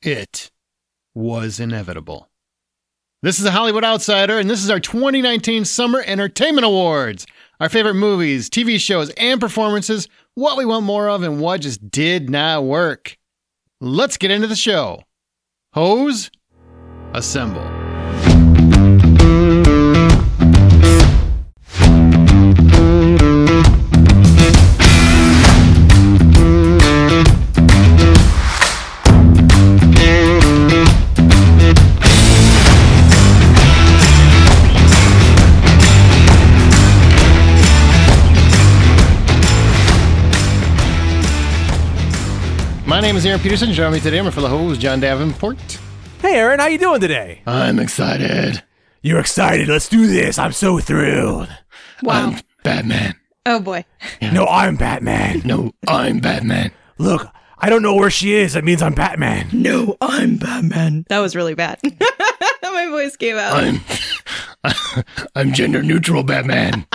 It was inevitable. This is a Hollywood Outsider, and this is our 2019 Summer Entertainment Awards. Our favorite movies, TV shows, and performances, what we want more of, and what just did not work. Let's get into the show. Hose, assemble. My name is Aaron Peterson. Joining me today, I'm for the host, John Davenport. Hey, Aaron, how you doing today? I'm excited. You're excited. Let's do this. I'm so thrilled. Wow. I'm Batman. Oh, boy. No, I'm Batman. No, I'm Batman. Look, I don't know where she is. That means I'm Batman. No, I'm Batman. That was really bad. My voice came out. I'm gender neutral Batman.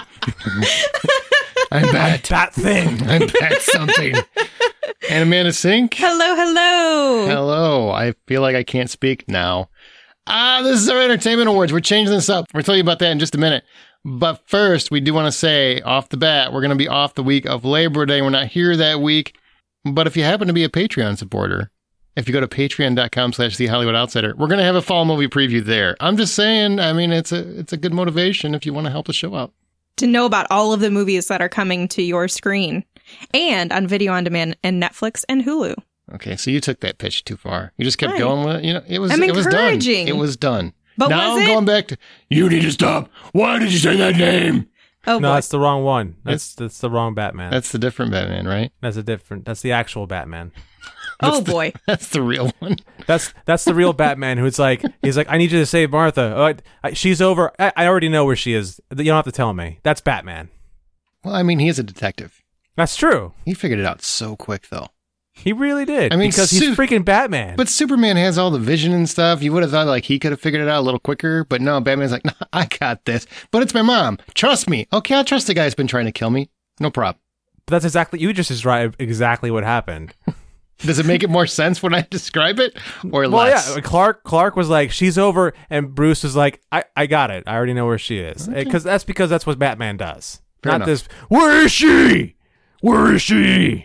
I'm Bat. Bat thing. I'm Bat something. And Amanda Sink. Hello, hello. Hello. I feel like I can't speak now. This is our Entertainment Awards. We're changing this up. We'll tell you about that in just a minute. But first, we do want to say off the bat, we're going to be off the week of Labor Day. We're not here that week. But if you happen to be a Patreon supporter, if you go to patreon.com/The Hollywood Outsider, we're going to have a fall movie preview there. I'm just saying, I mean, it's a good motivation if you want to help the show out. To know about all of the movies that are coming to your screen and on video on demand and Netflix and Hulu. Okay, so you took that pitch too far. You just kept Why? going with it. You know, it was I'm it was done. encouraging. It was done. But now was I'm it? going back to, you need to stop. Why did you say that name? Oh, No, boy. that's the wrong one. That's the wrong Batman. That's the different Batman, right? That's the actual Batman. Oh, boy. That's the real one. That's the real Batman who's like, he's like, I need you to save Martha. Oh, she's over. I already know where she is. You don't have to tell me. That's Batman. Well, I mean, he is a detective. That's true. He figured it out so quick, though. He really did. I mean, because he's freaking Batman. But Superman has all the vision and stuff. You would have thought like he could have figured it out a little quicker. But no, Batman's like, no, I got this. But it's my mom. Trust me. Okay, I'll trust the guy who's been trying to kill me. No problem. But that's exactly, you just described exactly what happened. Does it make it more sense when I describe it or Well, less? yeah. Clark was like, she's over, and Bruce was like, I got it. I already know where she is. Because that's what Batman does. Fair Not enough. this, where is she? Where is she?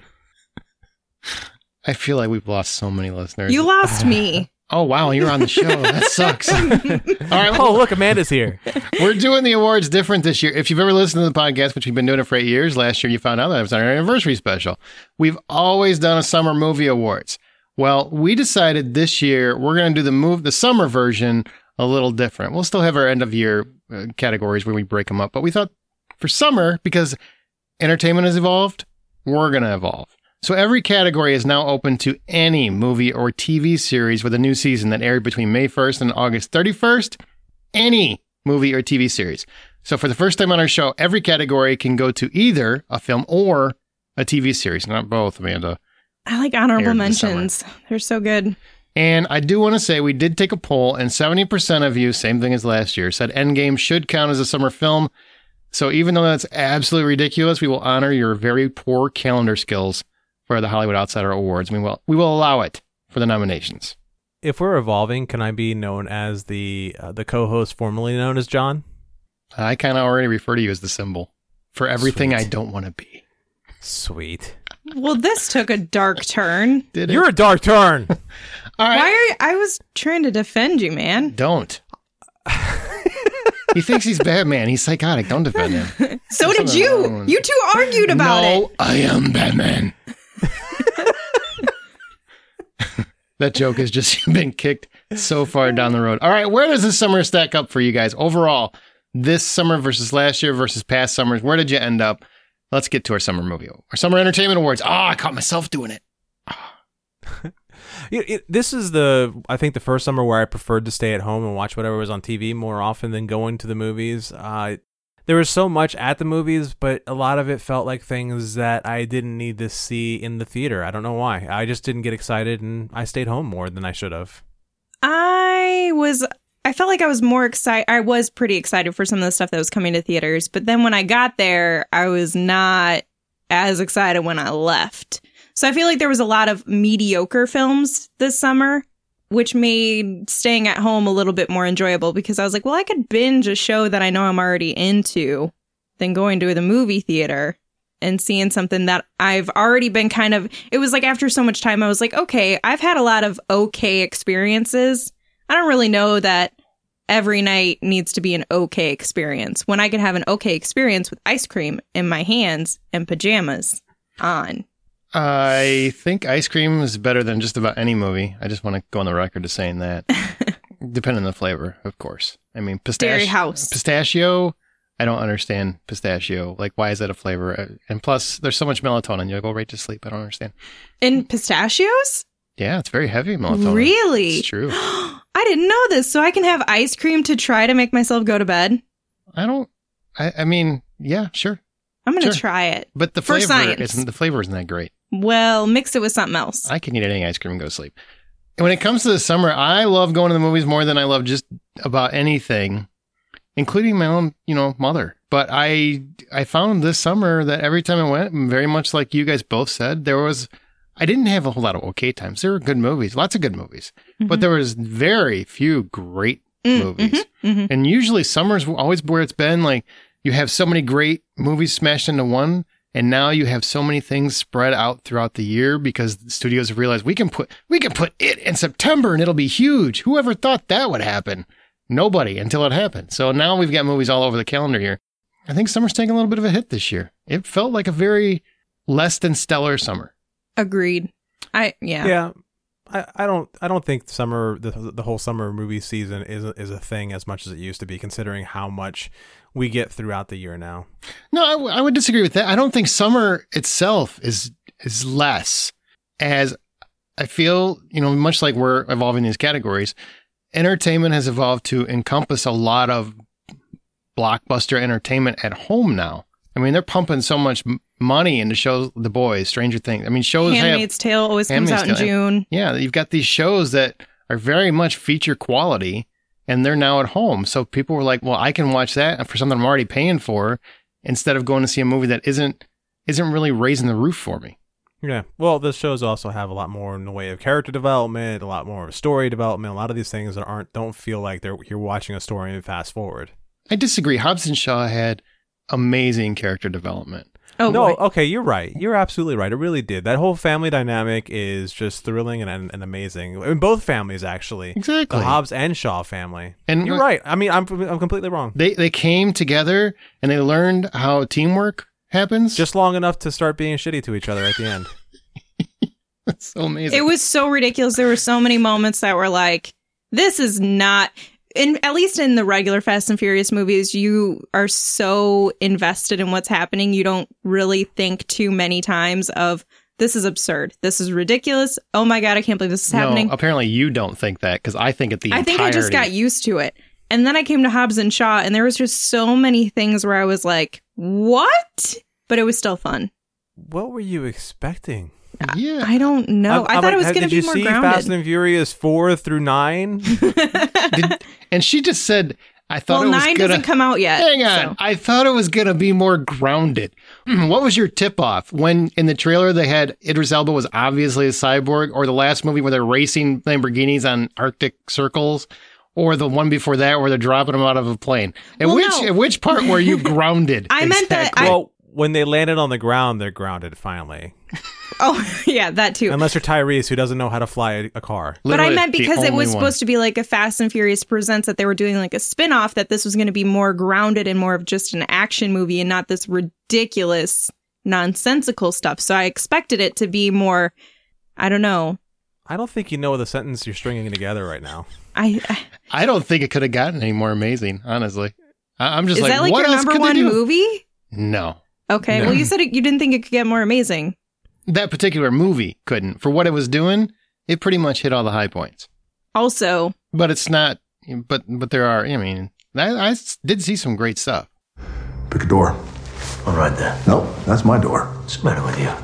I feel like we've lost so many listeners. You lost me. Oh, wow, you're on the show. That sucks. All right, Oh, look, Amanda's here. we're doing the awards different this year. If you've ever listened to the podcast, which we've been doing it for 8 years, last year you found out that it was our anniversary special. We've always done a summer movie awards. Well, we decided this year we're going to do the summer version a little different. We'll still have our end of year categories where we break them up, but we thought for summer, because entertainment has evolved, we're going to evolve. So every category is now open to any movie or TV series with a new season that aired between May 1st and August 31st. Any movie or TV series. So for the first time on our show, every category can go to either a film or a TV series. Not both, Amanda. I like honorable Aired this mentions. They're so good. And I do want to say we did take a poll, and 70% of you, same thing as last year, said Endgame should count as a summer film. So even though that's absolutely ridiculous, we will honor your very poor calendar skills for the Hollywood Outsider Awards. We will allow it for the nominations. If we're evolving, can I be known as the co-host formerly known as John? I kind of already refer to you as the symbol for everything Sweet. I don't want to be. Sweet. Well, this took a dark turn. Did it? You're a dark turn. All right. Why are you? I was trying to defend you, man. Don't. He thinks he's Batman. He's psychotic. Don't defend him. So did you. You two argued about it. No, I am Batman. That joke has just been kicked so far down the road. All right, where does this summer stack up for you guys? Overall, this summer versus last year versus past summers, where did you end up? Let's get to our summer movie. Our Summer Entertainment Awards. I caught myself doing it. This is I think the first summer where I preferred to stay at home and watch whatever was on TV more often than going to the movies. There was so much at the movies, but a lot of it felt like things that I didn't need to see in the theater. I don't know why. I just didn't get excited, and I stayed home more than I should have. I felt like I was more excited. I was pretty excited for some of the stuff that was coming to theaters. But then when I got there, I was not as excited when I left. So I feel like there was a lot of mediocre films this summer. which made staying at home a little bit more enjoyable because I was like, well, I could binge a show that I know I'm already into than going to the movie theater and seeing something that I've already been it was like after so much time, I was like, okay, I've had a lot of okay experiences. I don't really know that every night needs to be an okay experience when I could have an okay experience with ice cream in my hands and pajamas on. I think ice cream is better than just about any movie. I just want to go on the record to saying that. Depending on the flavor, of course. I mean, Dairy House. Pistachio, I don't understand pistachio. Like, why is that a flavor? And plus, there's so much melatonin. You'll go right to sleep. I don't understand. In pistachios? Yeah, it's very heavy melatonin. Really? It's true. I didn't know this. So I can have ice cream to try to make myself go to bed? I mean, yeah, sure. I'm going to try it. But the flavor isn't that great. Well, mix it with something else. I can eat any ice cream and go to sleep. And when it comes to the summer, I love going to the movies more than I love just about anything, including my own, mother. But I found this summer that every time I went, very much like you guys both said, I didn't have a whole lot of okay times. There were good movies, lots of good movies, but there was very few great movies. And usually summer's always where it's been like, you have so many great movies smashed into one, and now you have so many things spread out throughout the year because the studios have realized we can put it in September and it'll be huge. Whoever thought that would happen? Nobody until it happened. So now we've got movies all over the calendar here. I think summer's taking a little bit of a hit this year. It felt like a very less than stellar summer. Agreed. Yeah. I don't think summer the whole summer movie season is a thing as much as it used to be, considering how much we get throughout the year now. No, I would disagree with that. I don't think summer itself is less, as I feel, much like we're evolving these categories, entertainment has evolved to encompass a lot of blockbuster entertainment at home now. I mean, they're pumping so much money into shows, The Boys, Stranger Things. I mean, shows Handmaid's Tale always comes out in June. Yeah, you've got these shows that are very much feature quality, and they're now at home. So people were like, well, I can watch that for something I'm already paying for instead of going to see a movie that isn't really raising the roof for me. Yeah. Well, the shows also have a lot more in the way of character development, a lot more of story development, a lot of these things that don't feel like you're watching a story and fast forward. I disagree. Hobbs and Shaw had amazing character development. Oh, no, boy. Okay, you're right. You're absolutely right. It really did. That whole family dynamic is just thrilling and amazing. In both families, actually. Exactly. The Hobbs and Shaw family. And you're right. I mean, I'm completely wrong. They came together and they learned how teamwork happens. Just long enough to start being shitty to each other at the end. That's so amazing. It was so ridiculous. There were so many moments that were like, this is not... at least in the regular Fast and Furious movies, you are so invested in what's happening. You don't really think too many times of, this is absurd. This is ridiculous. Oh my God, I can't believe this is happening. Apparently you don't think that, because I think I think I just got used to it. And then I came to Hobbs and Shaw, and there was just so many things where I was like, what? But it was still fun. What were you expecting? Yeah, I don't know. I thought it was going to be more grounded. Did you see Fast and Furious 4 through 9? And she just said, I thought it was 9 doesn't come out yet. Hang on. So. I thought it was going to be more grounded. What was your tip-off? When in the trailer they had Idris Elba was obviously a cyborg, or the last movie where they're racing Lamborghinis on Arctic circles, or the one before that where they're dropping them out of a plane? At which part were you grounded? I meant that... Well, when they landed on the ground, they're grounded, finally. Oh, yeah, that too. Unless you're Tyrese, who doesn't know how to fly a car. Literally, but I meant because it was supposed to be like a Fast and Furious Presents, that they were doing like a spin-off, that this was going to be more grounded and more of just an action movie and not this ridiculous, nonsensical stuff. So I expected it to be more, I don't know. I don't think you know the sentence you're stringing together right now. I don't think it could have gotten any more amazing, honestly. I'm just Is that like what your else number one movie? No. Okay, No. Well, you said you didn't think it could get more amazing. That particular movie couldn't. For what it was doing, it pretty much hit all the high points. Also. But it's not, but there are, I mean, I did see some great stuff. Pick a door. All right then. Nope, that's my door. What's the matter with you?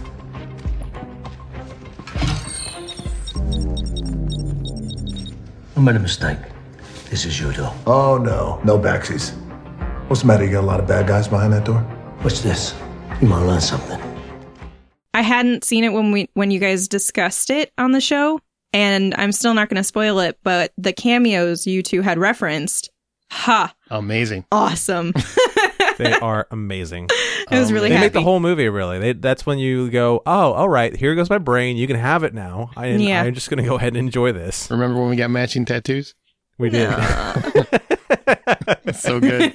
I made a mistake. This is your door. Oh, no backsies. What's the matter? You got a lot of bad guys behind that door? What's this? You might learn something. I hadn't seen it when you guys discussed it on the show, And I'm still not going to spoil it, but the cameos you two had referenced, amazing. Awesome. They are amazing. I was really They happy. make the whole movie, really. That's when you go, oh, all right, here goes my brain. You can have it now. I'm just going to go ahead and enjoy this. Remember when we got matching tattoos? We did. It's so good.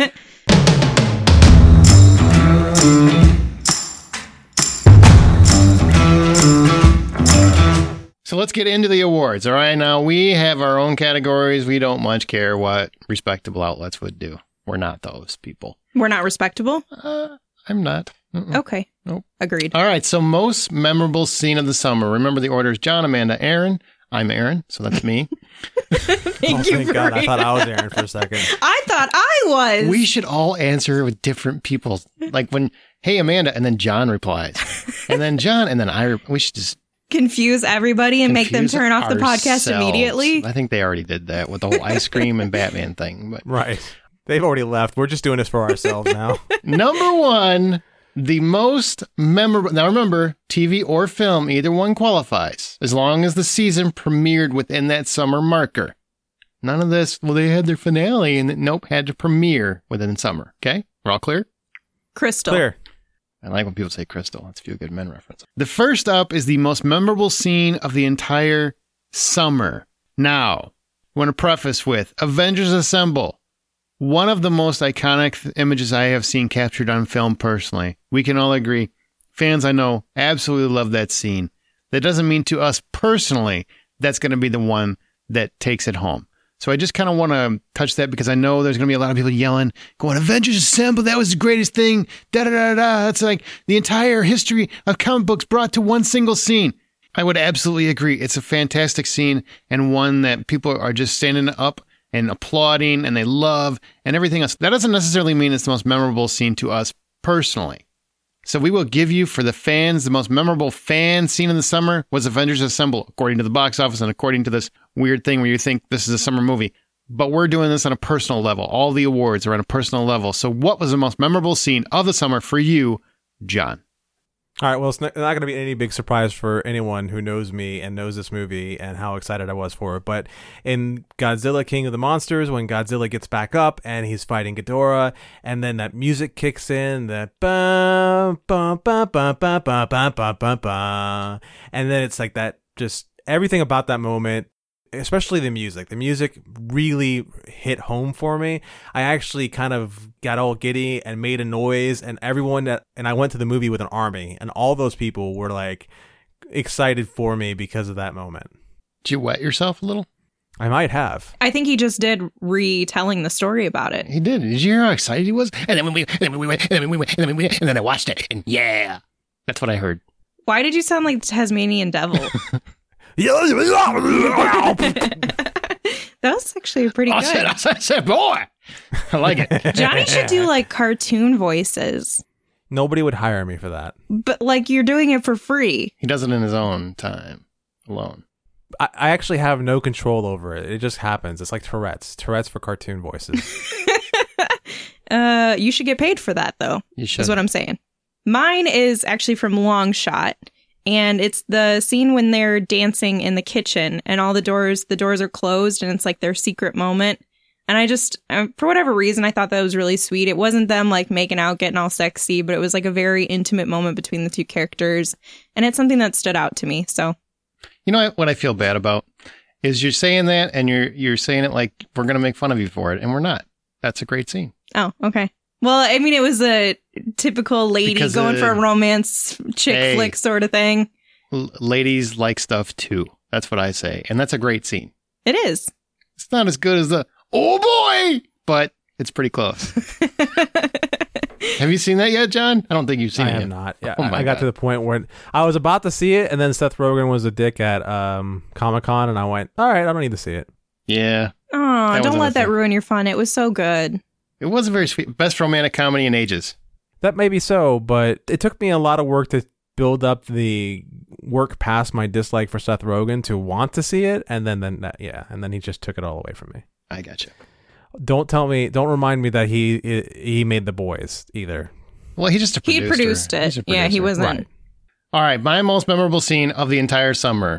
So let's get into the awards. All right, now we have our own categories. We don't much care what respectable outlets would do. We're not those people. We're not respectable? I'm not. Mm-mm. Okay. Nope. Agreed. All right, so most memorable scene of the summer. Remember the orders: John, Amanda, Aaron. I'm Aaron, so that's me. Thank you Thank for God. I reading thought I was that. Aaron for a second. I thought I was. We should all answer with different people. Like when, hey, Amanda, and then John replies. And then John, and then we should just confuse everybody and make them confuse turn off the podcast ourselves. immediately. I think they already did that with the whole ice cream and Batman thing. But Right. They've already left. We're just doing this for ourselves now. number one, the most memorable. Now remember, TV or film, either one qualifies as long as the season premiered within that summer marker. None of this, well, they had their finale and nope, had to premiere within summer. Okay? We're all clear? Crystal. Clear. I like when people say Crystal. That's a Few Good Men reference. The first up is the most memorable scene of the entire summer. Now, I want to preface with Avengers Assemble. One of the most iconic images I have seen captured on film personally. We can all agree. Fans I know absolutely love that scene. That doesn't mean to us personally that's going to be the one that takes it home. So I just kind of want to touch that because I know there's going to be a lot of people yelling, going, Avengers Assemble, that was the greatest thing. Da-da-da-da. That's like the entire history of comic books brought to one single scene. I would absolutely agree. It's a fantastic scene and one that people are just standing up and applauding and they love and everything else. That doesn't necessarily mean it's the most memorable scene to us personally. So we will give you, for the fans, the most memorable fan scene in the summer was Avengers Assemble, according to the box office and according to this weird thing where you think this is a summer movie. But we're doing this on a personal level. All the awards are on a personal level. So what was the most memorable scene of the summer for you, John? All right, well, it's not going to be any big surprise for anyone who knows me and knows this movie and how excited I was for it. But in Godzilla King of the Monsters, when Godzilla gets back up and he's fighting Ghidorah, and then that music kicks in, the bum, bum, bum, bum, bum, bum, bum, bum, bum, bum, and then it's like that, just everything about that moment, especially the music. The music really hit home for me. I actually kind of got all giddy and made a noise, and I went to the movie with an army, and all those people were like excited for me because of that moment. Did you wet yourself a little? I might have. I think he just did retelling the story about it. He did. Did you hear how excited he was? And then we went, and then I watched it, and yeah. That's what I heard. Why did you sound like the Tasmanian devil? That was actually pretty good. I said, boy. I like it. Johnny should do like cartoon voices, Nobody would hire me for that. but like you're doing it for free. He does it in his own time, alone. I actually have no control over it. It just happens. It's like Tourette's for cartoon voices. You should get paid for that though. You should. Is what I'm saying. Mine is actually from Long Shot. And it's the scene when they're dancing in the kitchen and all the doors are closed and it's like their secret moment. And I just, for whatever reason, I thought that was really sweet. It wasn't them like making out, getting all sexy, but it was like a very intimate moment between the two characters. And it's something that stood out to me. So, You know what I feel bad about is you're saying that and you're saying it like we're going to make fun of you for it. And we're not. That's a great scene. oh, okay. Well, I mean, it was a typical lady Because, going for a romance chick flick sort of thing. Ladies like stuff too. That's what I say. And that's a great scene. It is. It's not as good as the, oh boy, but it's pretty close. Have you seen that yet, John? I don't think you've seen I it have yet. not. Yeah, Oh my I got God. to the point where I was about to see it, and then Seth Rogen was a dick at Comic-Con, and I went, all right, I don't need to see it. Yeah. Oh, That don't was let that another thing. ruin your fun. It was so good. It was a very sweet. Best romantic comedy in ages. That may be so, but it took me a lot of work to build up the work past my dislike for Seth Rogen to want to see it, and then he just took it all away from me. I gotcha. Don't remind me that he made The Boys either. Well, he just a He producer. produced He's it. a Yeah, he producer. wasn't. Right. All right, my most memorable scene of the entire summer.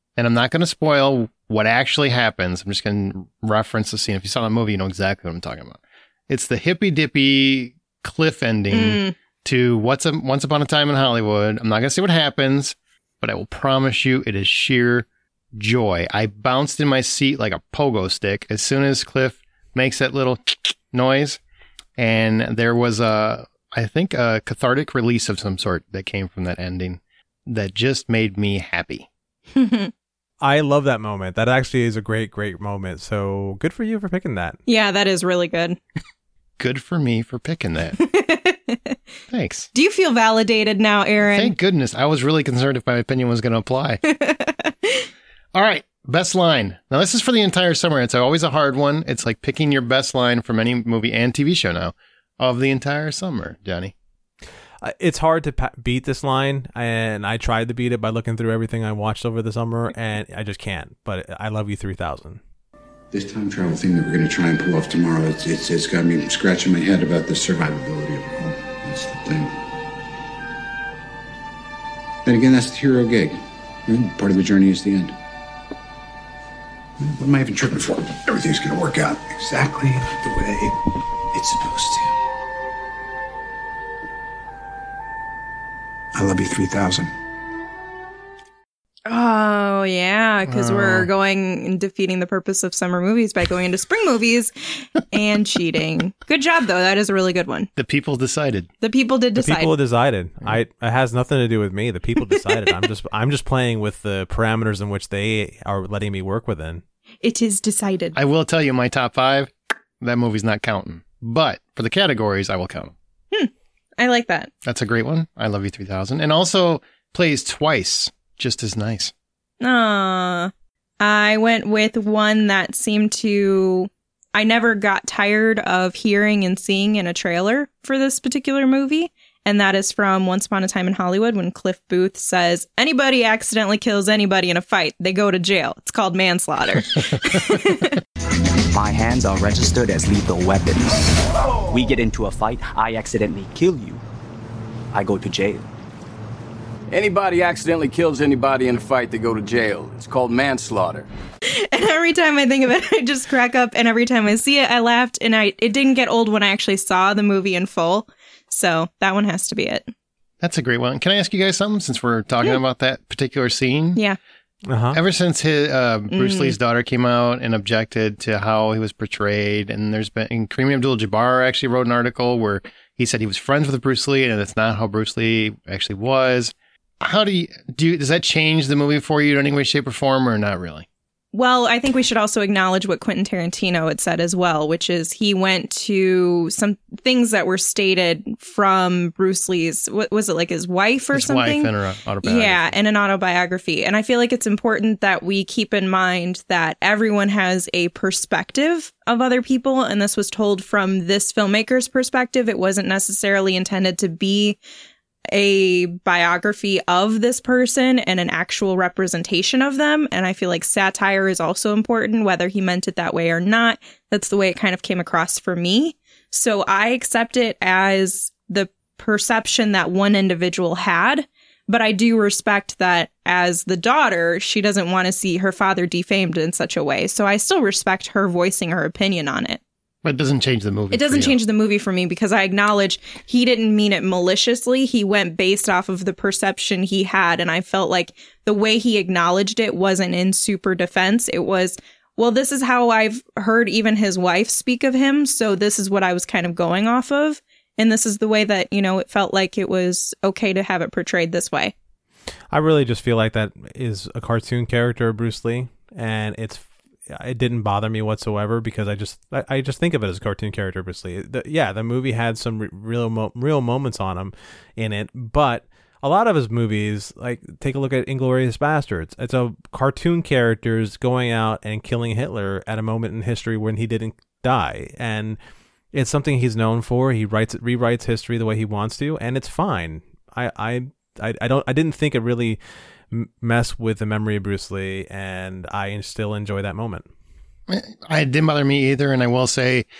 And I'm not going to spoil what actually happens. I'm just going to reference the scene. If you saw the movie, you know exactly what I'm talking about. It's the hippy dippy cliff ending to Once Upon a Time in Hollywood. I'm not going to say what happens, but I will promise you it is sheer joy. I bounced in my seat like a pogo stick as soon as Cliff makes that little noise. And there was I think a cathartic release of some sort that came from that ending that just made me happy. I love that moment. That actually is a great, great moment. So good for you for picking that. Yeah, that is really good. Good for me for picking that. Thanks. Do you feel validated now, Aaron? Thank goodness. I was really concerned if my opinion was going to apply. All right. Best line. Now, this is for the entire summer. It's always a hard one. It's like picking your best line from any movie and TV show now of the entire summer, Johnny. It's hard to beat this line, and I tried to beat it by looking through everything I watched over the summer, and I just can't. But I Love You 3000. This time travel thing that we're going to try and pull off tomorrow, it's got me scratching my head about the survivability of it all. That's the thing. Then again, that's the hero gig. Part of the journey is the end. What am I even tripping for? Everything's going to work out exactly the way it's supposed to. I Love You 3000. Oh, yeah, because we're going and defeating the purpose of summer movies by going into spring movies and cheating. Good job, though. That is a really good one. The people decided. The people did decide. The people decided. It has nothing to do with me. The people decided. I'm just playing with the parameters in which they are letting me work within. It is decided. I will tell you my top 5. That movie's not counting. But for the categories, I will count them. I like that. That's a great one. I Love You 3000. And also plays twice. Just as nice. I went with one that seemed to... I never got tired of hearing and seeing in a trailer for this particular movie. And that is from Once Upon a Time in Hollywood when Cliff Booth says, anybody accidentally kills anybody in a fight, they go to jail. It's called manslaughter. My hands are registered as lethal weapons. We get into a fight, I accidentally kill you. I go to jail. Anybody accidentally kills anybody in a fight, they go to jail. It's called manslaughter. And every time I think of it, I just crack up. And every time I see it, I laughed. And it didn't get old when I actually saw the movie in full. So that one has to be it. That's a great one. Can I ask you guys something since we're talking about that particular scene? Yeah. Ever since Bruce Lee's daughter came out and objected to how he was portrayed, and Kareem Abdul-Jabbar actually wrote an article where he said he was friends with Bruce Lee, and that's not how Bruce Lee actually was. How does that change the movie for you in any way, shape, or form, or not really? Well, I think we should also acknowledge what Quentin Tarantino had said as well, which is he went to some things that were stated from Bruce Lee's, what was it, like his wife or something? His wife in her autobiography. Yeah, in an autobiography. And I feel like it's important that we keep in mind that everyone has a perspective of other people, and this was told from this filmmaker's perspective. It wasn't necessarily intended to be a biography of this person and an actual representation of them. And I feel like satire is also important, whether he meant it that way or not. That's the way it kind of came across for me. So I accept it as the perception that one individual had. But I do respect that as the daughter, she doesn't want to see her father defamed in such a way. So I still respect her voicing her opinion on it. But it doesn't change the movie. It doesn't change the movie for me because I acknowledge he didn't mean it maliciously. He went based off of the perception he had. And I felt like the way he acknowledged it wasn't in super defense. It was, well, this is how I've heard even his wife speak of him. So this is what I was kind of going off of. And this is the way that, it felt like it was okay to have it portrayed this way. I really just feel like that is a cartoon character of Bruce Lee. And it didn't bother me whatsoever because I just think of it as a cartoon character, Bruce Lee. The movie had some real moments on him in it, but a lot of his movies, like take a look at Inglourious Basterds. It's a cartoon characters going out and killing Hitler at a moment in history when he didn't die, and it's something he's known for. He rewrites history the way he wants to, and it's fine. I didn't think it really mess with the memory of Bruce Lee, and I still enjoy that moment. It didn't bother me either, and I will say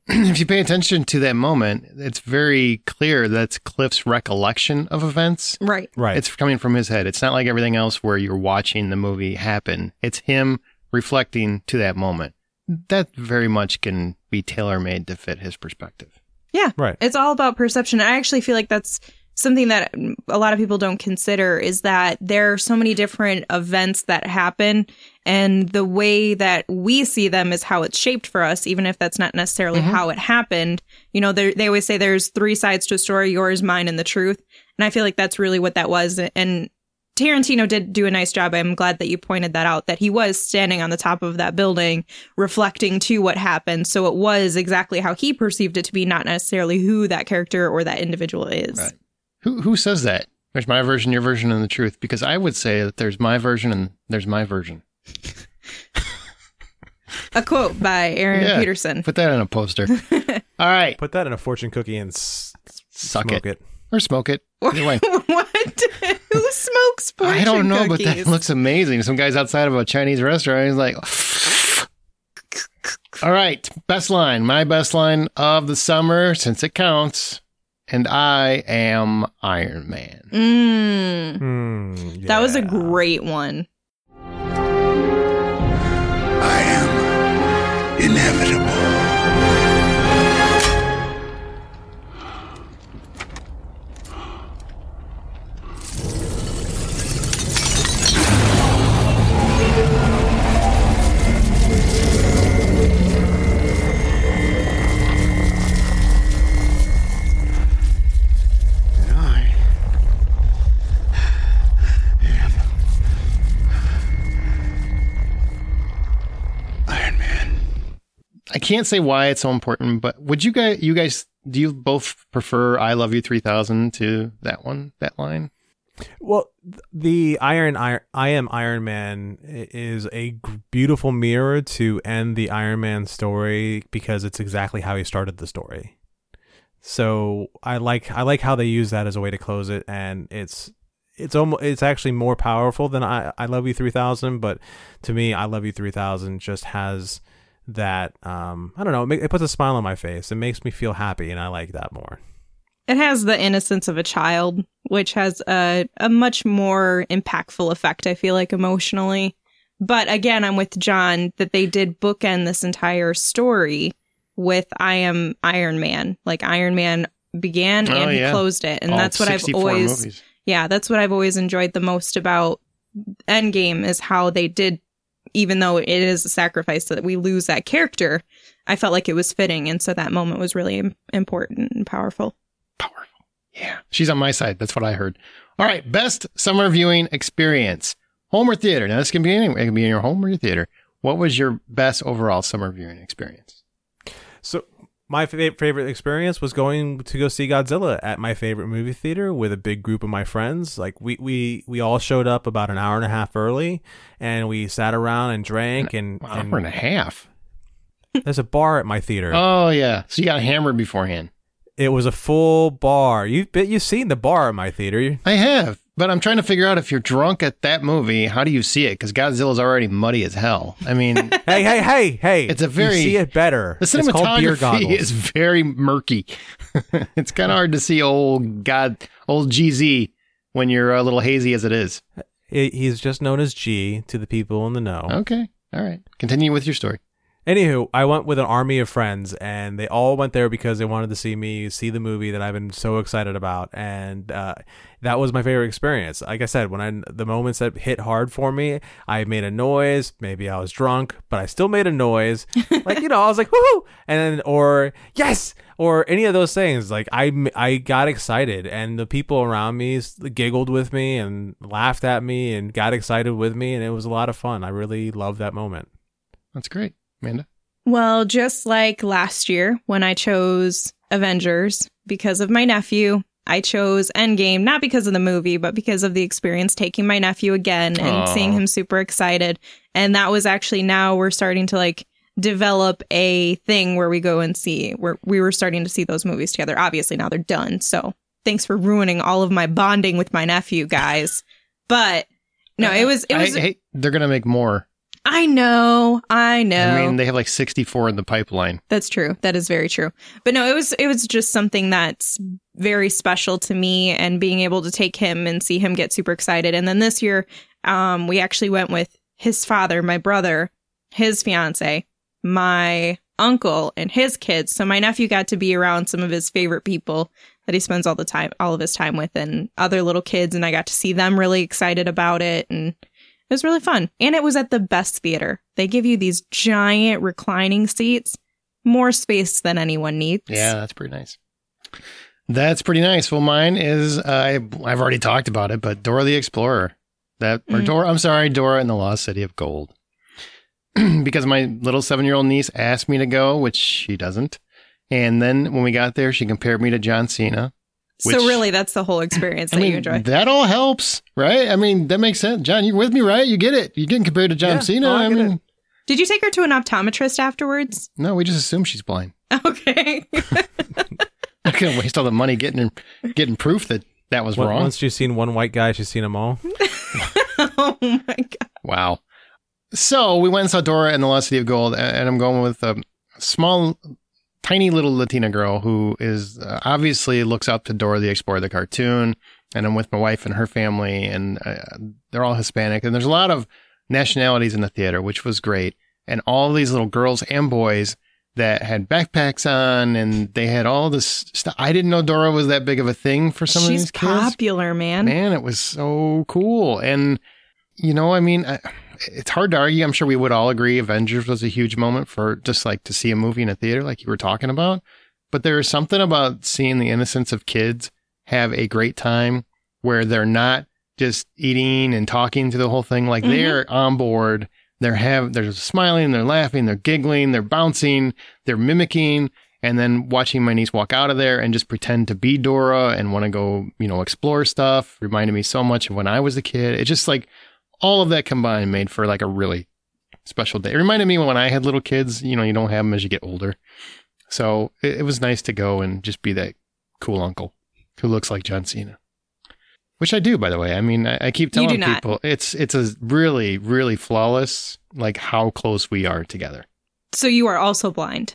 if you pay attention to that moment, it's very clear that's Cliff's recollection of events. Right. Right. It's coming from his head. It's not like everything else where you're watching the movie happen. It's him reflecting to that moment. That very much can be tailor-made to fit his perspective. Yeah. Right. It's all about perception. I actually feel like that's something that a lot of people don't consider, is that there are so many different events that happen, and the way that we see them is how it's shaped for us, even if that's not necessarily how it happened. You know, they always say there's 3 sides to a story: yours, mine, and the truth. And I feel like that's really what that was. And Tarantino did do a nice job. I'm glad that you pointed that out, that he was standing on the top of that building reflecting to what happened. So it was exactly how he perceived it to be, not necessarily who that character or that individual is. Right. Who says that? There's my version, your version, and the truth. Because I would say that there's my version and there's my version. A quote by Aaron Peterson. Put that on a poster. All right. Put that in a fortune cookie and Suck smoke it. Or smoke it. Either way. What? Who smokes fortune I don't know, cookies? but that looks amazing. Some guy's outside of a Chinese restaurant. He's like, all right. Best line. My best line of the summer, since it counts. And I am Iron Man. That was a great one. I am inevitable. I can't say why it's so important, but would you guys, do you both prefer I Love You 3000 to that line? Well, the I Am Iron Man is a beautiful mirror to end the Iron Man story, because it's exactly how he started the story. So I like how they use that as a way to close it, and it's actually more powerful than I Love You 3000. But to me, I Love You 3000 just has that I don't know, it puts a smile on my face. It makes me feel happy, and I like that more. It has the innocence of a child, which has a much more impactful effect, I feel like, emotionally. But again, I'm with John that they did bookend this entire story with I Am Iron Man. Like, Iron Man began and he closed it. And that's what I've always movies. Yeah, that's what I've always enjoyed the most about Endgame, is how they did, even though it is a sacrifice that we lose that character, I felt like it was fitting. And so that moment was really important and powerful. Yeah. She's on my side. That's what I heard. All right. Best summer viewing experience. Home or theater? Now, this can be anywhere. It can be in your home or your theater. What was your best overall summer viewing experience? So my favorite experience was going to go see Godzilla at my favorite movie theater with a big group of my friends. Like we all showed up about an hour and a half early, and we sat around and drank an hour and a half. There's a bar at my theater. Oh yeah. So you got hammered beforehand. It was a full bar. You've seen the bar at my theater. I have, but I'm trying to figure out, if you're drunk at that movie, how do you see it? Because Godzilla's already muddy as hell. I mean, hey! It's a very, you see it better. The cinematography is very murky. It's kind of hard to see old GZ when you're a little hazy as it is. He's just known as G to the people in the know. Okay, all right. Continue with your story. Anywho, I went with an army of friends, and they all went there because they wanted to see me see the movie that I've been so excited about, and that was my favorite experience. Like I said, when the moments that hit hard for me, I made a noise. Maybe I was drunk, but I still made a noise. Like, I was like, woohoo! And then, or yes! Or any of those things. Like, I got excited, and the people around me giggled with me and laughed at me and got excited with me, and it was a lot of fun. I really loved that moment. That's great. Amanda? Well, just like last year when I chose Avengers because of my nephew, I chose Endgame, not because of the movie, but because of the experience taking my nephew again and seeing him super excited. And that was actually, now we're starting to develop a thing where we go and see, where we were starting to see those movies together. Obviously now they're done. So thanks for ruining all of my bonding with my nephew, guys. But no, it was hey, they're going to make more. I know. I mean, they have like 64 in the pipeline. That's true. That is very true. But no, it was just something that's very special to me, and being able to take him and see him get super excited. And then this year, we actually went with his father, my brother, his fiance, my uncle, and his kids. So my nephew got to be around some of his favorite people that he spends all of his time with, and other little kids. And I got to see them really excited about it. And it was really fun. And it was at the best theater. They give you these giant reclining seats, more space than anyone needs. Yeah, that's pretty nice. That's pretty nice. Well, mine is, I've already talked about it, but Dora the Explorer. Dora and the Lost City of Gold. Because my little 7-year-old niece asked me to go, which she doesn't. And then when we got there, she compared me to John Cena. So really, that's the whole experience that you enjoy. That all helps, right? I mean, that makes sense. John, you're with me, right? You get it. You're getting compared to John Cena. I mean, did you take her to an optometrist afterwards? No, we just assume she's blind. Okay. I can't waste all the money getting proof that was wrong. Once she's seen one white guy, she's seen them all. Oh my God. Wow. So we went and saw Dora and the Lost City of Gold, and I'm going with a small, tiny little Latina girl who is obviously looks up to Dora the Explorer, the cartoon. And I'm with my wife and her family, and they're all Hispanic. And there's a lot of nationalities in the theater, which was great. And all these little girls and boys that had backpacks on, and they had all this stuff. I didn't know Dora was that big of a thing for some of these kids. She's popular, man. Man, it was so cool. And, you know, I mean, it's hard to argue. I'm sure we would all agree Avengers was a huge moment for just like to see a movie in a theater like you were talking about. But there is something about seeing the innocence of kids have a great time where they're not just eating and talking to the whole thing. Like they're on board. They're smiling, they're laughing, they're giggling, they're bouncing, they're mimicking. And then watching my niece walk out of there and just pretend to be Dora and want to go, explore stuff reminded me so much of when I was a kid. It's just like all of that combined made for like a really special day. It reminded me when I had little kids, you don't have them as you get older. So it was nice to go and just be that cool uncle who looks like John Cena. Which I do, by the way. I mean, I keep telling people it's a really, really flawless, like how close we are together. So you are also blind.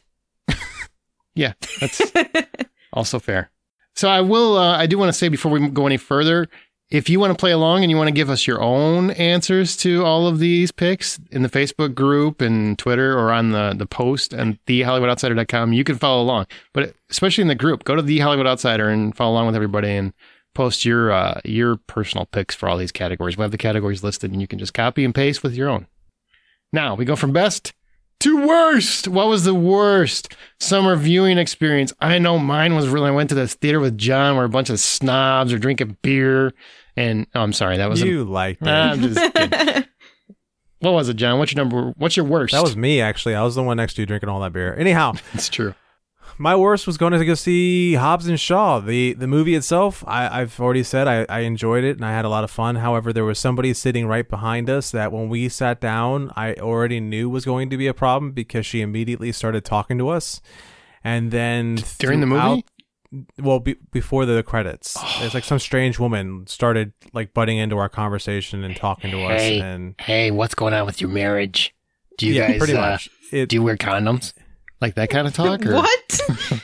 Yeah, that's also fair. So I do want to say before we go any further, if you want to play along and you want to give us your own answers to all of these picks in the Facebook group and Twitter or on the post and thehollywoodoutsider.com, you can follow along. But especially in the group, go to The Hollywood Outsider and follow along with everybody and post your personal picks for all these categories. We'll have the categories listed and you can just copy and paste with your own. Now we go from best to worst. What was the worst summer viewing experience? I know mine was I went to the theater with John where a bunch of snobs are drinking beer. And I'm sorry, that was you liked it. I'm just kidding. What was it, John? What's your worst? That was me, actually. I was the one next to you drinking all that beer. Anyhow, it's true. My worst was going to go see Hobbs and Shaw. The movie itself, I've already said I enjoyed it and I had a lot of fun. However, there was somebody sitting right behind us that when we sat down, I already knew was going to be a problem because she immediately started talking to us. And then during the movie? Well, before the credits, it's like some strange woman started like butting into our conversation and talking to us. And hey, what's going on with your marriage? Do you guys pretty much. Do you wear condoms? Like that kind of talk? Or? What?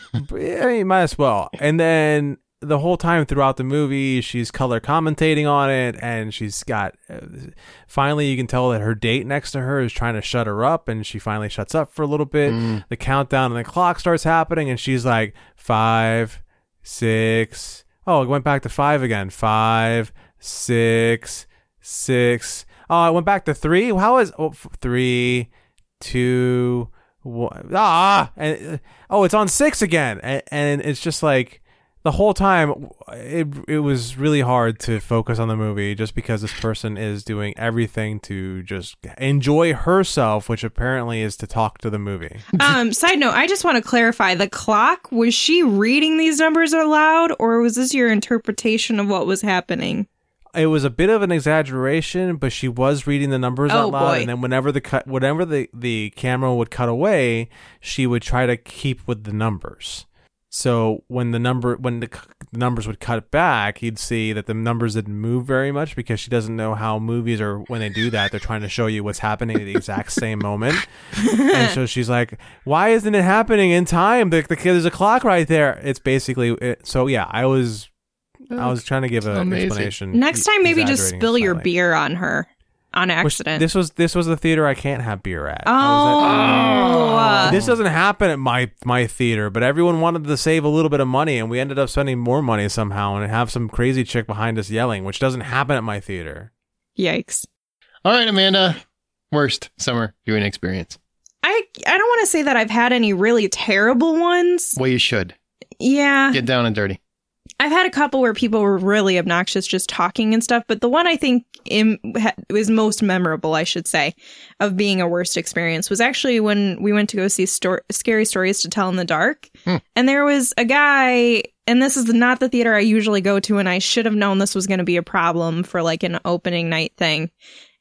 I mean, might as well. And then the whole time throughout the movie, she's color commentating on it, and she's got. Finally, you can tell that her date next to her is trying to shut her up, and she finally shuts up for a little bit. The countdown and the clock starts happening, and she's like 5, 6. Oh, it went back to 5 again. 5, 6, 6. Oh, it went back to 3. How is 3, 2. And it's on 6 again, and it's just like the whole time it was really hard to focus on the movie just because this person is doing everything to just enjoy herself, which apparently is to talk to the movie. Side note, I just want to clarify the clock. Was she reading these numbers aloud, or was this your interpretation of what was happening? It was a bit of an exaggeration, but she was reading the numbers out loud. Boy. And then whenever the camera would cut away, she would try to keep with the numbers. So when the numbers would cut back, he'd see that the numbers didn't move very much because she doesn't know how movies are. When they do that, they're trying to show you what's happening at the exact same moment. And so she's like, "Why isn't it happening in time? There's a clock right there." It's basically it. So yeah, I was trying to give an explanation. Next time, maybe just spill your beer on her on accident. This was the theater I can't have beer at. This doesn't happen at my theater, but everyone wanted to save a little bit of money, and we ended up spending more money somehow and have some crazy chick behind us yelling, which doesn't happen at my theater. Yikes. All right, Amanda. Worst summer viewing experience. I don't want to say that I've had any really terrible ones. Well, you should. Yeah. Get down and dirty. I've had a couple where people were really obnoxious just talking and stuff, but the one I think was most memorable, I should say, of being a worst experience was actually when we went to go see Scary Stories to Tell in the Dark. And there was a guy, and this is not the theater I usually go to, and I should have known this was going to be a problem for like an opening night thing.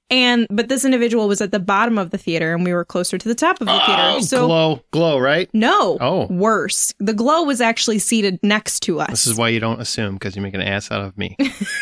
But this individual was at the bottom of the theater and we were closer to the top of the theater. So Glow, right? No. Oh. Worse. The Glow was actually seated next to us. This is why you don't assume, because you make an ass out of me.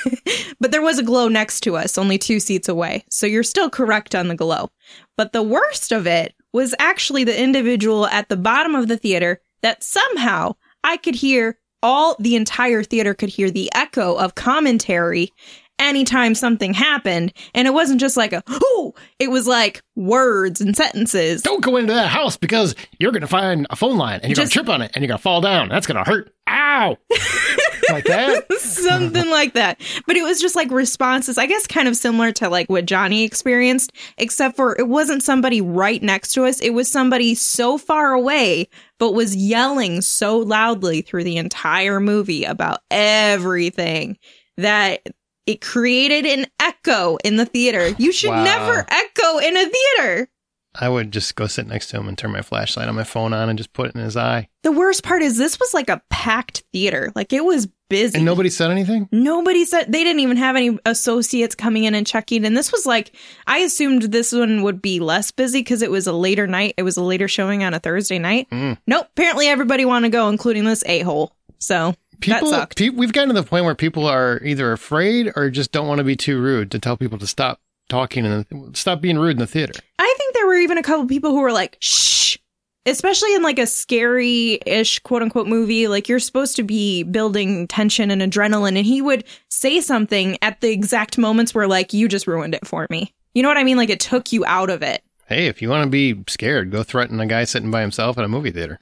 But there was a Glow next to us, only 2 seats away. So you're still correct on the Glow. But the worst of it was actually the individual at the bottom of the theater that somehow I could hear the entire theater could hear the echo of commentary anytime something happened. And it wasn't just like it was like words and sentences. Don't go into that house because you're going to find a phone line and you're going to trip on it and you're going to fall down. That's going to hurt. Ow! Like that? Something like that. But it was just like responses, I guess kind of similar to like what Johnny experienced, except for it wasn't somebody right next to us. It was somebody so far away, but was yelling so loudly through the entire movie about everything that it created an echo in the theater. You should never echo in a theater. I would just go sit next to him and turn my flashlight on my phone on and just put it in his eye. The worst part is this was like a packed theater. Like it was busy. And nobody said anything? Nobody said. They didn't even have any associates coming in and checking. And this was like, I assumed this one would be less busy because it was a later night. It was a later showing on a Thursday night. Nope. Apparently everybody wanted to go, including this a-hole. So that sucked. We've gotten to the point where people are either afraid or just don't want to be too rude to tell people to stop talking and stop being rude in the theater. I think there were even a couple people who were like, shh, especially in like a scary-ish quote unquote movie. Like you're supposed to be building tension and adrenaline. And he would say something at the exact moments where like, you just ruined it for me. You know what I mean? Like it took you out of it. Hey, if you want to be scared, go threaten a guy sitting by himself at a movie theater.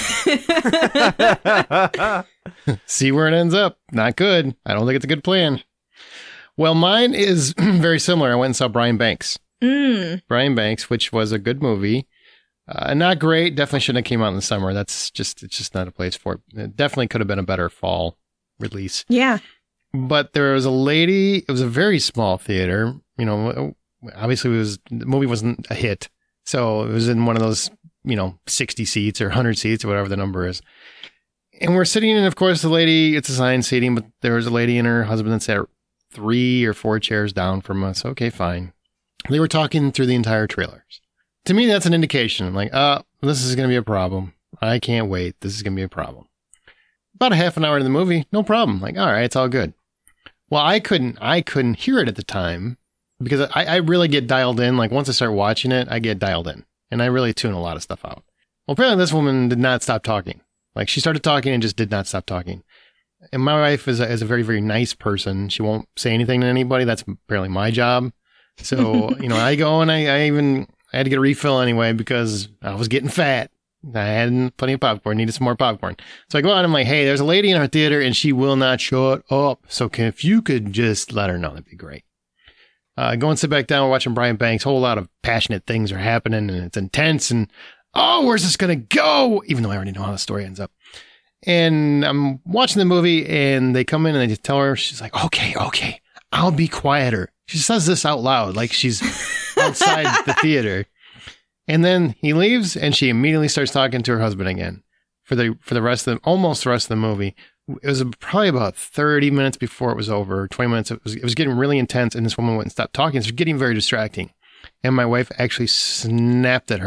See where it ends up. Not good. I don't think it's a good plan. Well, mine is very similar. I went and saw Brian Banks. Brian Banks, which was a good movie. Not great. Definitely shouldn't have came out in the summer. It's just not a place for it. It definitely could have been a better fall release. Yeah. But there was a lady. It was a very small theater. You know, obviously the movie wasn't a hit. So it was in one of those, 60 seats or 100 seats or whatever the number is. And we're sitting in, of course, the lady, it's assigned seating, but there was a lady and her husband that sat 3 or 4 chairs down from us. Okay, fine. They were talking through the entire trailers. To me, that's an indication. I'm like, this is going to be a problem. I can't wait. This is going to be a problem. About a half an hour into the movie, no problem. Like, all right, it's all good. Well, I couldn't hear it at the time because I really get dialed in. Like once I start watching it, I get dialed in and I really tune a lot of stuff out. Well, apparently this woman did not stop talking. Like she started talking and just did not stop talking. And my wife is a very, very nice person. She won't say anything to anybody. That's apparently my job. So, I go and I had to get a refill anyway because I was getting fat. I had plenty of popcorn, needed some more popcorn. So I go out and I'm like, hey, there's a lady in our theater and she will not shut up. So if you could just let her know, that'd be great. Go and sit back down, we're watching Brian Banks. A whole lot of passionate things are happening and it's intense and, where's this going to go? Even though I already know how the story ends up. And I'm watching the movie and they come in and they just tell her, she's like, okay, I'll be quieter. She says this out loud, like she's outside the theater. And then he leaves and she immediately starts talking to her husband again for the rest of almost the rest of the movie. It was probably about 30 minutes before it was over, 20 minutes. It was getting really intense and this woman wouldn't stop talking. So it was getting very distracting. And my wife actually snapped at her.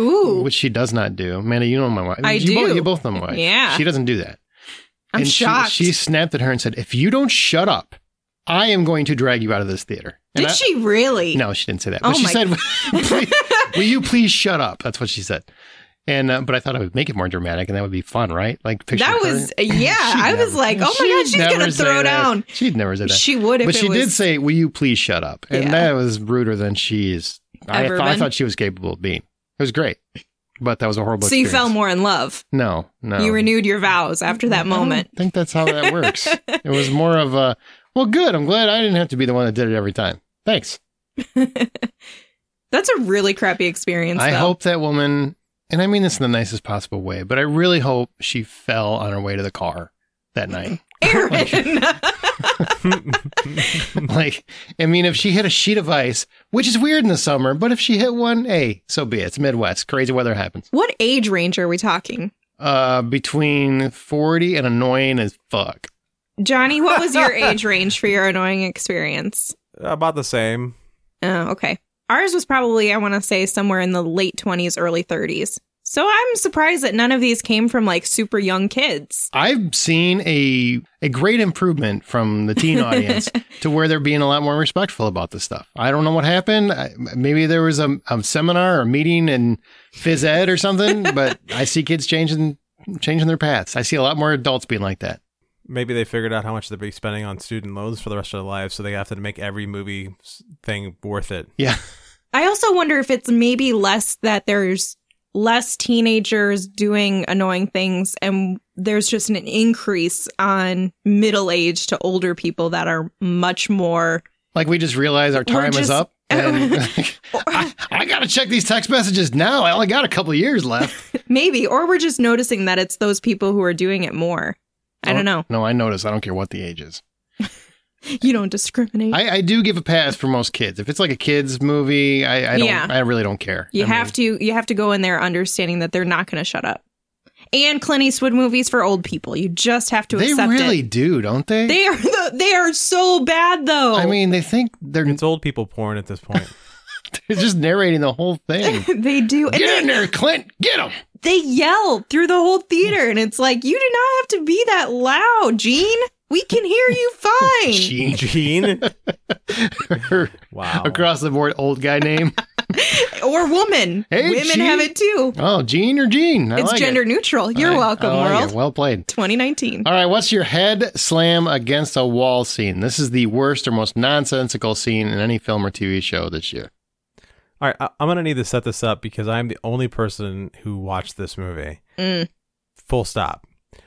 Ooh. which she does not do. Amanda, you know my wife. I you do. You both know my wife. Yeah. She doesn't do that. I'm and shocked. She snapped at her and said, if you don't shut up, I am going to drag you out of this theater. And Did she really? No, she didn't say that. Oh But she my said, will you please shut up? That's what she said. And but I thought I would make it more dramatic, and that would be fun, right? Like picture That her. was, yeah. I was like, oh my God, she's going to throw down. She'd never say that. She would if But it she was did say, will you please shut up? And Yeah. that was ruder than she's. I Ever I been? thought she was capable of being. It was great. But that was a horrible So you experience. fell more in love. No. You renewed your vows after that moment. I don't think that's how that works. It was more of a, well, good. I'm glad I didn't have to be the one that did it every time. Thanks. That's a really crappy experience. I though. hope that woman, and I mean this in the nicest possible way, but I really hope she fell on her way to the car that night. Aaron. Like, I mean, if she hit a sheet of ice, which is weird in the summer, but if she hit one, hey, so be it. It's Midwest. Crazy weather happens. What age range are we talking? Between 40 and annoying as fuck. Johnny, what was your age range for your annoying experience? About the same. Oh, okay. Ours was probably, I want to say, somewhere in the late 20s, early 30s. So I'm surprised that none of these came from like super young kids. I've seen a great improvement from the teen audience to where they're being a lot more respectful about this stuff. I don't know what happened. Maybe there was a seminar or meeting in phys ed or something, but I see kids changing their paths. I see a lot more adults being like that. Maybe they figured out how much they'd be spending on student loans for the rest of their lives, so they have to make every movie thing worth it. Yeah. I also wonder if it's maybe less that there's less teenagers doing annoying things and there's just an increase on middle-aged to older people that are much more. Like we just realize our time is up. And I got to check these text messages now. I only got a couple of years left. Maybe, or we're just noticing that it's those people who are doing it more. I don't know. No, I notice. I don't care what the age is. You don't discriminate. I do give a pass for most kids. If it's like a kids movie, I don't. Yeah. I really don't care. You have to go in there understanding that they're not going to shut up. And Clint Eastwood movies for old people. You just have to They accept really it. do, don't they? They are so bad though. I mean, they think they're It's old people porn at this point. they're just narrating the whole thing. They do. And Get in there, Clint. Get him. they yell through the whole theater, and it's like, you do not have to be that loud, Gene. We can hear you fine. Gene? Wow. Across the board, old guy name. Or woman. Hey, Women Gene. have it too. Oh, Gene or Gene? I It's like gender it. neutral. You're I welcome, like world. it. Well played. 2019. All right, what's your head slam against a wall scene? This is the worst or most nonsensical scene in any film or TV show this year. All right, I'm going to need to set this up because I'm the only person who watched this movie. Full stop.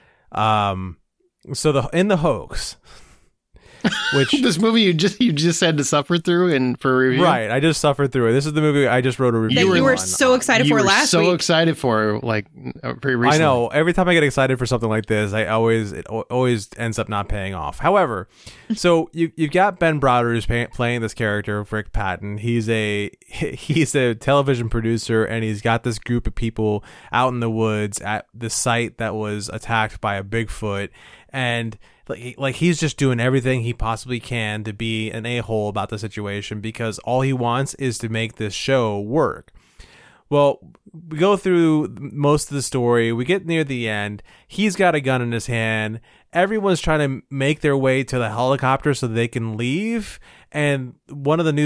So in the hoax, which This movie you just had to suffer through and for review. right, I just suffered through it. This is the movie I just wrote a review. That you were on. so excited You for were last so week. excited for like pretty recently. I know. Every time I get excited for something like this, it always ends up not paying off. However, so you've got Ben Browder who's playing this character, Rick Patton. He's a television producer, and he's got this group of people out in the woods at the site that was attacked by a Bigfoot, and like he's just doing everything he possibly can to be an a-hole about the situation because all he wants is to make this show work. Well, we go through most of the story. We get near the end. He's got a gun in his hand. Everyone's trying to make their way to the helicopter so they can leave. And one of the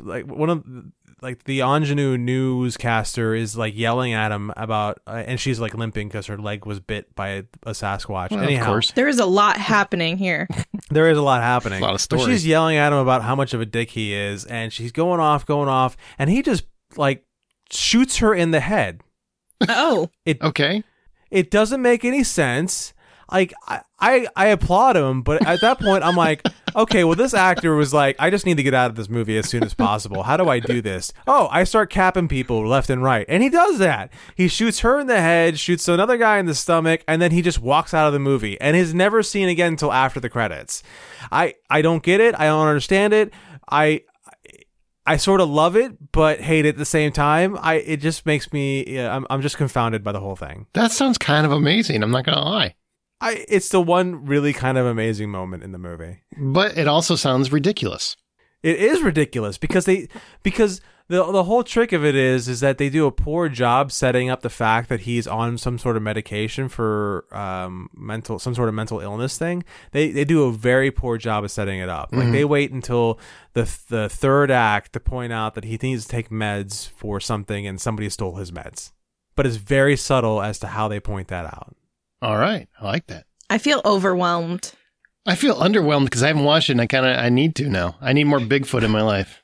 the ingenue newscaster is like yelling at him about, and she's like limping because her leg was bit by a Sasquatch. Well, Anyhow, of course. There is a lot happening here. there is a lot happening. A lot of But stories. she's yelling at him about how much of a dick he is, and she's going off, and he just like shoots her in the head. Oh. Okay. It doesn't make any sense. Like I applaud him, but at that point I'm like, okay, well this actor was like, I just need to get out of this movie as soon as possible. How do I do this? Oh, I start capping people left and right. And he does that. He shoots her in the head, shoots another guy in the stomach, and then he just walks out of the movie and is never seen again until after the credits. I don't get it. I don't understand it. I sort of love it, but hate it at the same time. It just makes me, I'm just confounded by the whole thing. That sounds kind of amazing. I'm not going to lie. It's the one really kind of amazing moment in the movie. But it also sounds ridiculous. It is ridiculous because The whole trick of it is that they do a poor job setting up the fact that he's on some sort of medication for some sort of mental illness thing. They do a very poor job of setting it up. Like they wait until the third act to point out that he needs to take meds for something and somebody stole his meds. But it's very subtle as to how they point that out. All right. I like that. I feel overwhelmed. I feel underwhelmed because I haven't watched it and I need to now. I need more Bigfoot in my life.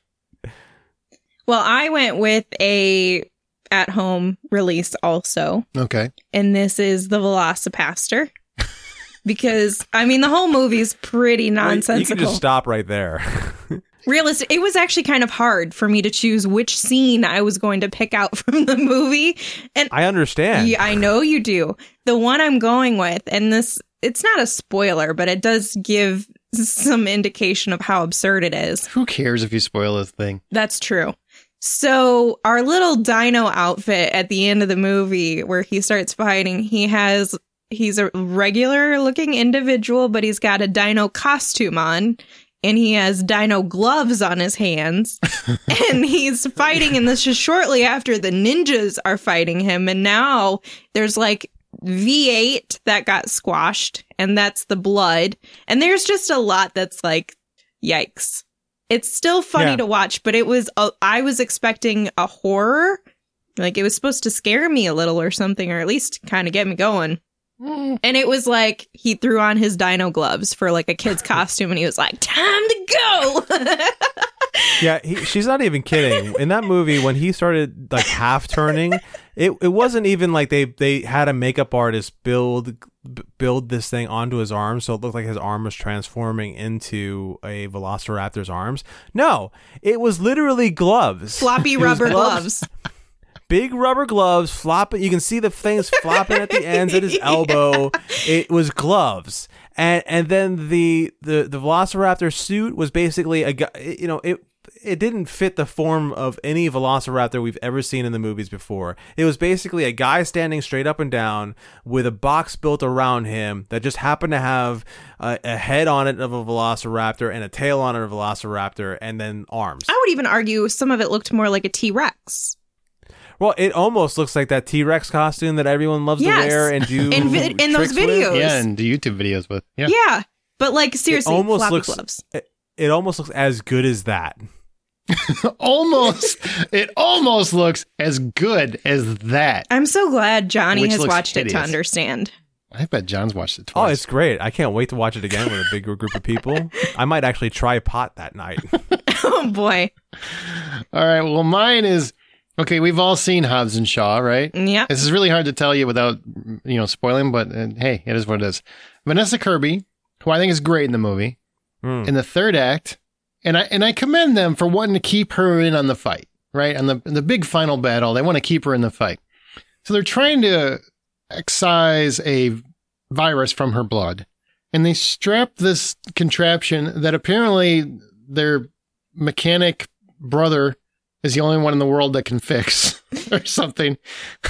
Well, I went with a at-home release also. Okay. And this is The Velocipaster. Because, I mean, the whole movie's pretty nonsensical. You can just stop right there. Realistic. It was actually kind of hard for me to choose which scene I was going to pick out from the movie. And I understand. I know you do. The one I'm going with, and this, it's not a spoiler, but it does give some indication of how absurd it is. Who cares if you spoil this thing? That's true. So our little dino outfit at the end of the movie where he starts fighting, he's a regular looking individual, but he's got a dino costume on. And he has dino gloves on his hands. And he's fighting. And this is shortly after the ninjas are fighting him. And now there's like V8 that got squashed. And that's the blood. And there's just a lot that's like, yikes. It's still funny to watch. But I was expecting a horror. Like it was supposed to scare me a little or something. Or at least kind of get me going. And it was like he threw on his dino gloves for like a kid's costume and he was like, time to go. Yeah, she's not even kidding. In that movie, when he started like half turning, it wasn't even like they had a makeup artist build this thing onto his arm so it looked like his arm was transforming into a velociraptor's arms. No, it was literally gloves. Floppy rubber gloves. Big rubber gloves, flopping. You can see the things flopping at the ends at his elbow. It was gloves, and then the Velociraptor suit was basically a guy. You know, it didn't fit the form of any Velociraptor we've ever seen in the movies before. It was basically a guy standing straight up and down with a box built around him that just happened to have a head on it of a Velociraptor and a tail on it of a Velociraptor, and then arms. I would even argue some of it looked more like a T-Rex. Well, it almost looks like that T-Rex costume that everyone loves to wear and do in those videos. Yeah, and do YouTube videos with. Yeah, but like seriously, floppy gloves. It almost looks as good as that. It almost looks as good as that. I'm so glad Johnny has watched hideous. it to understand. I bet John's watched it twice. Oh, it's great. I can't wait to watch it again with a bigger group of people. I might actually try pot that night. Oh, boy. All right, well, mine is... Okay, we've all seen Hobbs and Shaw, right? Yeah. This is really hard to tell you without, spoiling, but hey, it is what it is. Vanessa Kirby, who I think is great in the movie, in the third act, and I commend them for wanting to keep her in on the fight, right? On the big final battle, they want to keep her in the fight. So they're trying to excise a virus from her blood, and they strap this contraption that apparently their mechanic brother is the only one in the world that can fix or something.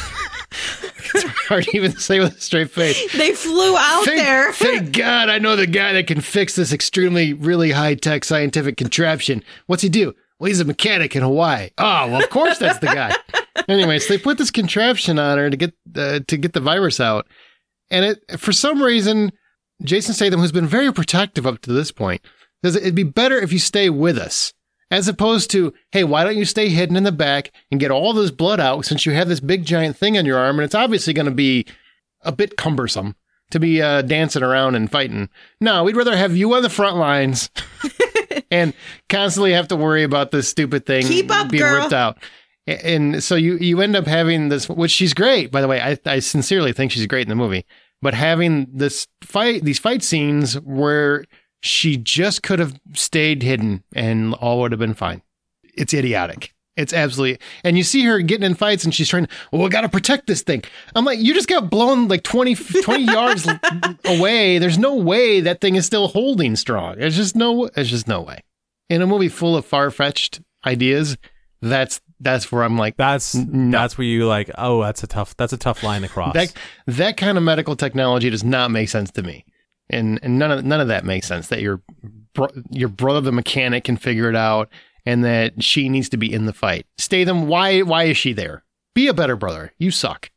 It's hard to even say with a straight face. They flew out there. Thank God I know the guy that can fix this extremely, really high-tech scientific contraption. What's he do? Well, he's a mechanic in Hawaii. Oh, well, of course that's the guy. Anyways, they put this contraption on her to get the virus out. And for some reason, Jason Statham, who's been very protective up to this point, says it'd be better if you stay with us. As opposed to, hey, why don't you stay hidden in the back and get all this blood out since you have this big giant thing on your arm and it's obviously going to be a bit cumbersome to be dancing around and fighting. No, we'd rather have you on the front lines and constantly have to worry about this stupid thing Keep up, being girl. ripped out. And so you end up having this, which she's great, by the way. I sincerely think she's great in the movie. But having these fight scenes where she just could have stayed hidden and all would have been fine. It's idiotic. It's absolutely... And you see her getting in fights and she's trying, we got to protect this thing. I'm like, you just got blown like 20 yards away. There's no way that thing is still holding strong. There's just no way. In a movie full of far-fetched ideas, that's where I'm like... That's where you like, oh, that's a tough line to cross. That kind of medical technology does not make sense to me. And none of that makes sense, that your brother, the mechanic, can figure it out. and that she needs to be in the fight. Statham, why is she there? Be a better brother. You suck.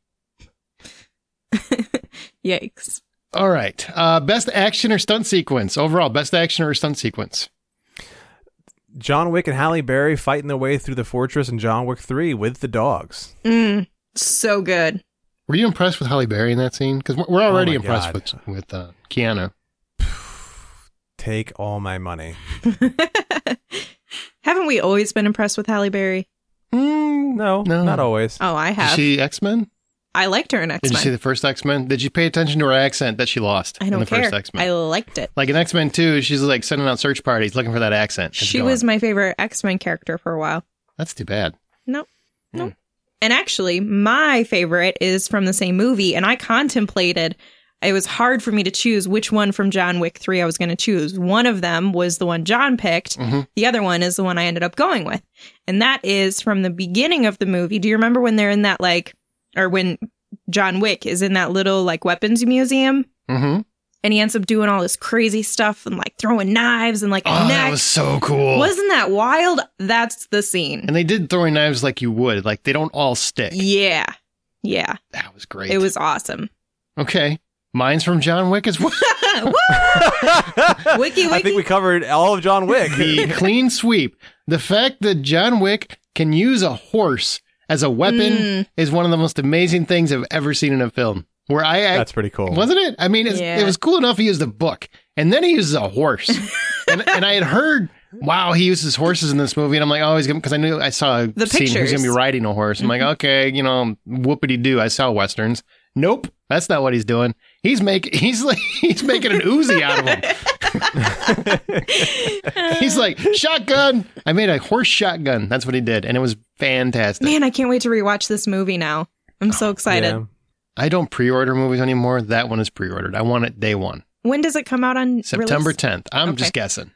Yikes. All right. Best action or stunt sequence. Overall, best action or stunt sequence. John Wick and Halle Berry fighting their way through the fortress in John Wick 3 with the dogs. So good. Were you impressed with Halle Berry in that scene? Because we're already Oh my impressed with Keanu. Take all my money. Haven't we always been impressed with Halle Berry? No, not always. Oh, I have. Did she X-Men? I liked her in X-Men. Did you see the first X-Men? Did you pay attention to her accent that she lost I in don't the care. first X-Men? I liked it. Like in X-Men 2, she's like sending out search parties looking for that accent. It's She gone. was my favorite X-Men character for a while. That's too bad. No. And actually, my favorite is from the same movie, and I contemplated. It was hard for me to choose which one from John Wick 3 I was going to choose. One of them was the one John picked. The other one is the one I ended up going with. And that is from the beginning of the movie. Do you remember when they're in that, or when John Wick is in that little, weapons museum? Mm-hmm. And he ends up doing all this crazy stuff and, throwing knives and, a Oh, neck. that was so cool. Wasn't that wild? That's the scene. And they did throwing knives like you would. Like, they don't all stick. Yeah. That was great. It was awesome. Okay. Mine's from John Wick as well. Wiki. I think we covered all of John Wick. The clean sweep. The fact that John Wick can use a horse as a weapon is one of the most amazing things I've ever seen in a film. Where That's pretty cool. Wasn't it? I mean, it was cool enough he used a book, and then he uses a horse. and I had heard, wow, he uses horses in this movie, and I'm like, oh, he's going to, because I saw a scene he's going to be riding a horse. I'm like, okay, whoopity-doo, I saw Westerns. Nope, that's not what he's doing. He's making an Uzi out of him. He's like, shotgun. I made a horse shotgun. That's what he did, and it was fantastic. Man, I can't wait to rewatch this movie now. I'm so excited. Yeah. I don't pre-order movies anymore. That one is pre-ordered. I want it day one. When does it come out on September release? 10th. I'm just guessing.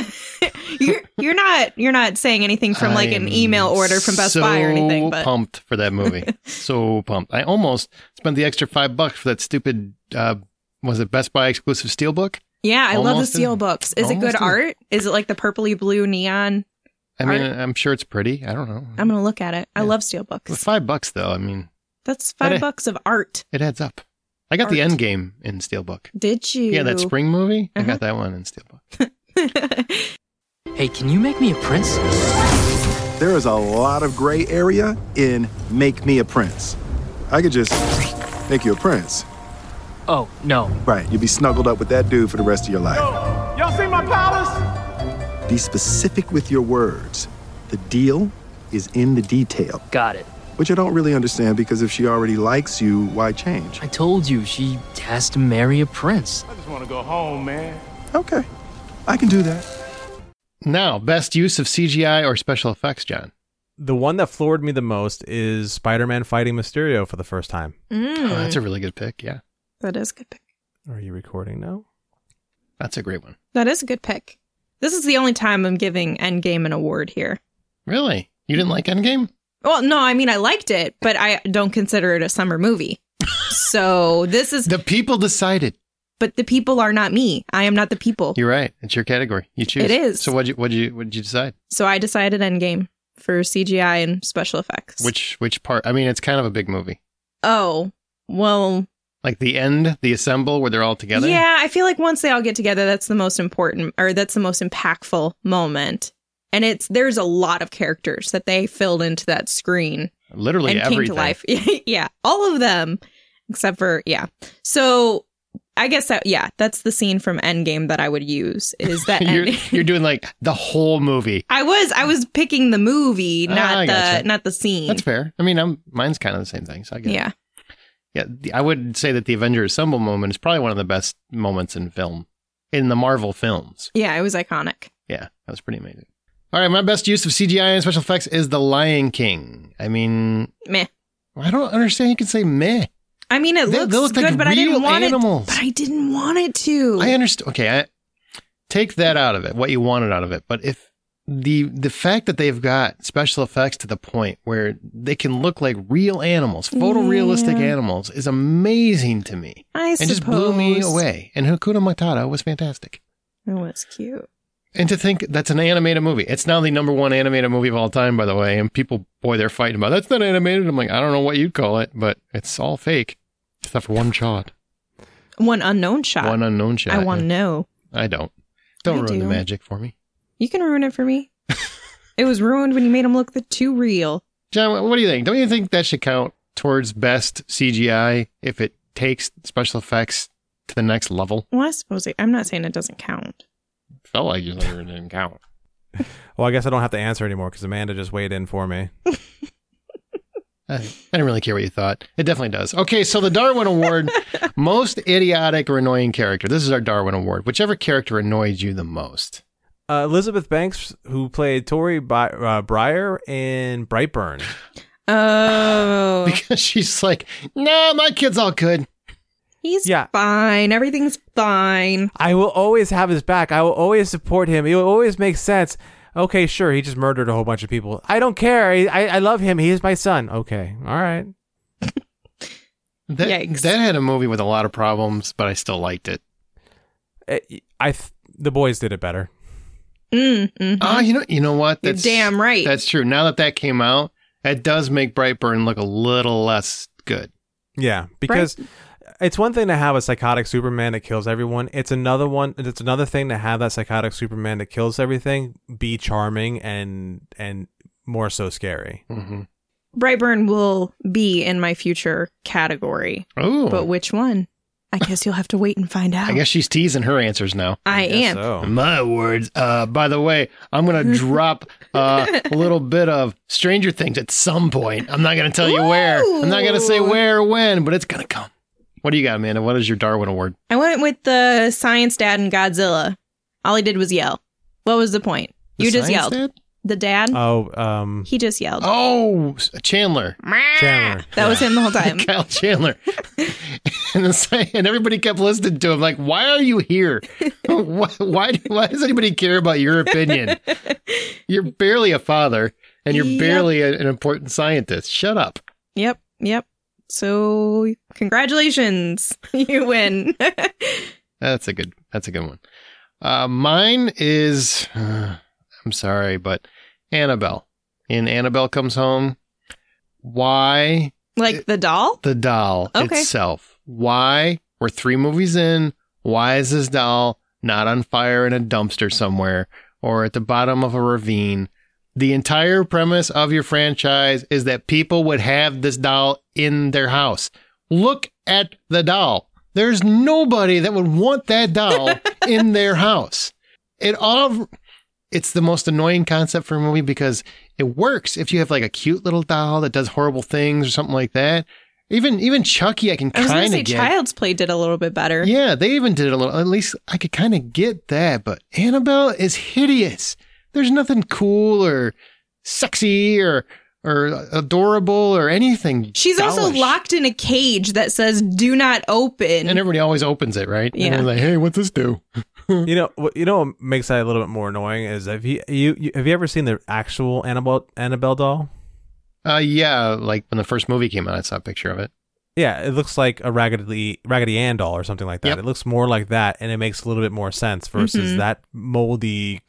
You're not saying anything from an email order from Best Buy or anything. But Pumped for that movie. So pumped. I almost spent the extra $5 for that stupid. Was it Best Buy exclusive Steelbook? Yeah, I love the Almost steel books. Is it good art? Is it like the purpley blue neon? I mean, I'm sure it's pretty. I don't know. I'm gonna look at it. I love steel books. With $5 though, I mean, that's $5 of art. It adds up. I got the Endgame in Steelbook. Did you? Yeah, that spring movie. I got that one in Steelbook. Hey, can you make me a prince? There is a lot of gray area in Make Me a Prince. I could just make you a prince. Oh, no. Right, you'd be snuggled up with that dude for the rest of your life. Y'all see my palace? Be specific with your words. The deal is in the detail. Got it. Which I don't really understand, because if she already likes you, why change? I told you, she has to marry a prince. I just want to go home, man. Okay, I can do that. Now, best use of CGI or special effects, John? The one that floored me the most is Spider-Man fighting Mysterio for the first time. Oh, that's a really good pick, yeah. That is a good pick. Are you recording now? That's a great one. That is a good pick. This is the only time I'm giving Endgame an award here. Really? You didn't like Endgame? Well, no, I mean, I liked it, but I don't consider it a summer movie. So this is... The people decided. But the people are not me. I am not the people. You're right. It's your category. You choose. It is. So what'd you decide? So I decided Endgame for CGI and special effects. Which part? I mean, it's kind of a big movie. Oh, well... Like the end, the assemble, where they're all together? Yeah, I feel like once they all get together, that's the most important, or that's the most impactful moment. And there's a lot of characters that they filled into that screen. Literally and everything. Came to life. Yeah, all of them, except for, So I guess that's the scene from Endgame that I would use. Is that you're doing like the whole movie? I was picking the movie, gotcha. not the scene. That's fair. I mean, mine's kind of the same thing. So I get it. Yeah, I would say that the Avengers Assemble moment is probably one of the best moments in film, in the Marvel films. Yeah, it was iconic. Yeah, that was pretty amazing. All right, my best use of CGI and special effects is The Lion King. I mean... Meh. I don't understand you can say meh. I mean, it looks look good, like but I didn't want animals. it. But I didn't want it to. I understand. Okay, take that out of it, what you wanted out of it. But if the fact that they've got special effects to the point where they can look like real animals, photorealistic animals, is amazing to me. I suppose. And just blew me away. And Hakuna Matata was fantastic. It was cute. And to think that's an animated movie. It's now the number one animated movie of all time, by the way. And people, boy, they're fighting about, that's not animated. I'm like, I don't know what you'd call it, but it's all fake. Except for one shot. One unknown shot. One unknown shot. I want to know. I don't. Don't ruin the magic for me. You can ruin it for me. It was ruined when you made him look too real. John, what do you think? Don't you think that should count towards best CGI if it takes special effects to the next level? Well, I suppose I'm not saying it doesn't count. Felt like you said it didn't count. Well, I guess I don't have to answer anymore because Amanda just weighed in for me. I didn't really care what you thought. It definitely does. Okay, so the Darwin Award, most idiotic or annoying character. This is our Darwin Award. Whichever character annoys you the most. Elizabeth Banks, who played Tori Breyer in Brightburn. Oh. Because she's like, no, my kid's all good. He's fine. Everything's fine. I will always have his back. I will always support him. It will always make sense. Okay, sure, he just murdered a whole bunch of people. I don't care. I love him. He is my son. Okay, all right. That had a movie with a lot of problems, but I still liked it. The boys did it better. Mm-hmm. Oh, you know what? You're damn right. That's true. Now that came out, it does make Brightburn look a little less good. Yeah, because it's one thing to have a psychotic Superman that kills everyone. It's another thing to have that psychotic Superman that kills everything be charming and more so scary. Mm-hmm. Brightburn will be in my future category. Oh, but which one? I guess you'll have to wait and find out. I guess she's teasing her answers now. I am. So. My words. By the way, I'm going to drop a little bit of Stranger Things at some point. I'm not going to tell you where. I'm not going to say where or when, but it's going to come. What do you got, Amanda? What is your Darwin Award? I went with the Science Dad and Godzilla. All he did was yell. What was the point? You just yelled. Dad? The dad? Oh, he just yelled. Oh, Chandler. That was him the whole time. Kyle Chandler. and everybody kept listening to him like, why are you here? Why does anybody care about your opinion? You're barely a father, and you're barely an important scientist. Shut up. Yep. So, congratulations. You win. That's a good one. Mine is, I'm sorry, but Annabelle. In Annabelle Comes Home. Why? Like the doll? The doll itself. Why? We're 3 movies in. Why is this doll not on fire in a dumpster somewhere or at the bottom of a ravine? The entire premise of your franchise is that people would have this doll in their house. Look at the doll. There's nobody that would want that doll in their house. It's the most annoying concept for a movie because it works if you have like a cute little doll that does horrible things or something like that. Even Chucky, I can kind of get. I was going to say Child's Play did a little bit better. Yeah, they even did it a little. At least I could kind of get that. But Annabelle is hideous. There's nothing cool or sexy or adorable or anything. She's also locked in a cage that says "Do not open," and everybody always opens it, right? Yeah. And they're like, "Hey, what's this do?" You know what makes that a little bit more annoying is have you ever seen the actual Annabelle doll? Yeah, like when the first movie came out, I saw a picture of it. Yeah, it looks like a Raggedy Ann doll or something like that. Yep. It looks more like that, and it makes a little bit more sense versus that moldy,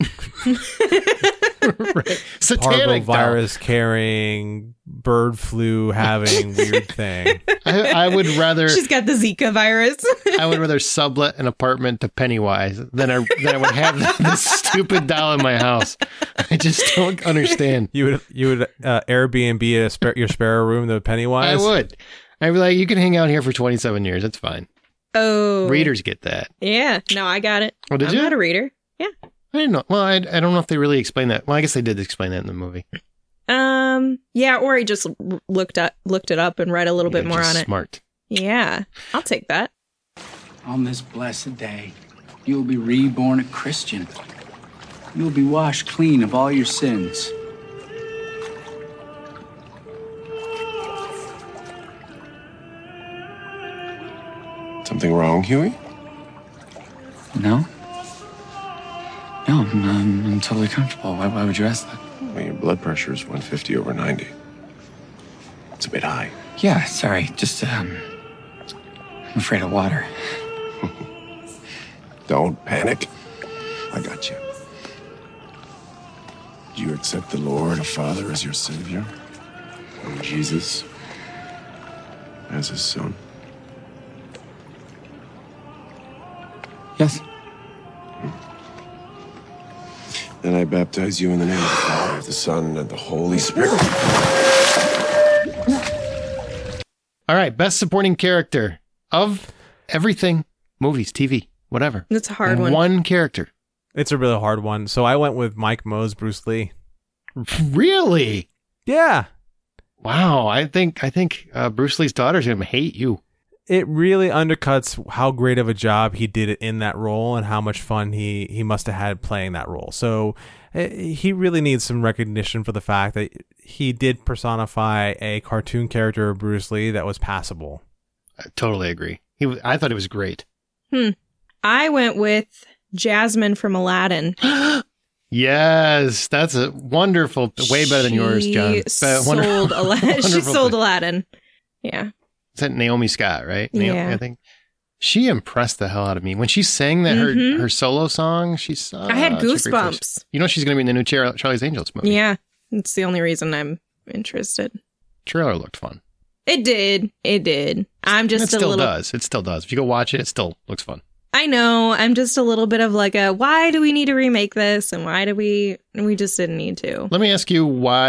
satanic virus carrying, bird flu having weird thing. I would rather. She's got the Zika virus. I would rather sublet an apartment to Pennywise than I would have this stupid doll in my house. I just don't understand. You would Airbnb your spare room to Pennywise? I would. I'd be like, you can hang out here for 27 years. It's fine. Oh. Readers get that. Yeah. No, I got it. Oh, did you? I'm not a reader. Yeah. I didn't know. Well, I don't know if they really explained that. Well, I guess they did explain that in the movie. Yeah, or I just looked it up and read a little bit more on it. Smart. Yeah. I'll take that. On this blessed day, you will be reborn a Christian. You will be washed clean of all your sins. Something wrong, Huey? No. No, I'm totally comfortable. Why would you ask that? Well, your blood pressure is 150/90. It's a bit high. Yeah, sorry. Just, I'm afraid of water. Don't panic. I got you. Do you accept the Lord and Father as your Savior? And Jesus as his Son? Yes. Then I baptize you in the name of the Father, the Son, and the Holy Spirit. All right, best supporting character of everything, movies, TV, whatever. That's a hard one. One character. It's a really hard one. So I went with Mike Moe's Bruce Lee. Really? Yeah. Wow, I think Bruce Lee's daughter's gonna hate you. It really undercuts how great of a job he did in that role and how much fun he must have had playing that role. So he really needs some recognition for the fact that he did personify a cartoon character of Bruce Lee that was passable. I totally agree. I thought it was great. I went with Jasmine from Aladdin. Yes, that's a wonderful, way better than yours, John. She sold Aladdin. Yeah. Is that Naomi Scott, right? Yeah. I think she impressed the hell out of me when she sang that her solo song. I had goosebumps. You know she's going to be in the new Charlie's Angels movie. Yeah, it's the only reason I'm interested. Trailer looked fun. It did. I'm just It still does. If you go watch it, it still looks fun. I know. I'm just a little bit of like why do we need to remake this, and why do we just didn't need to. Let me ask you,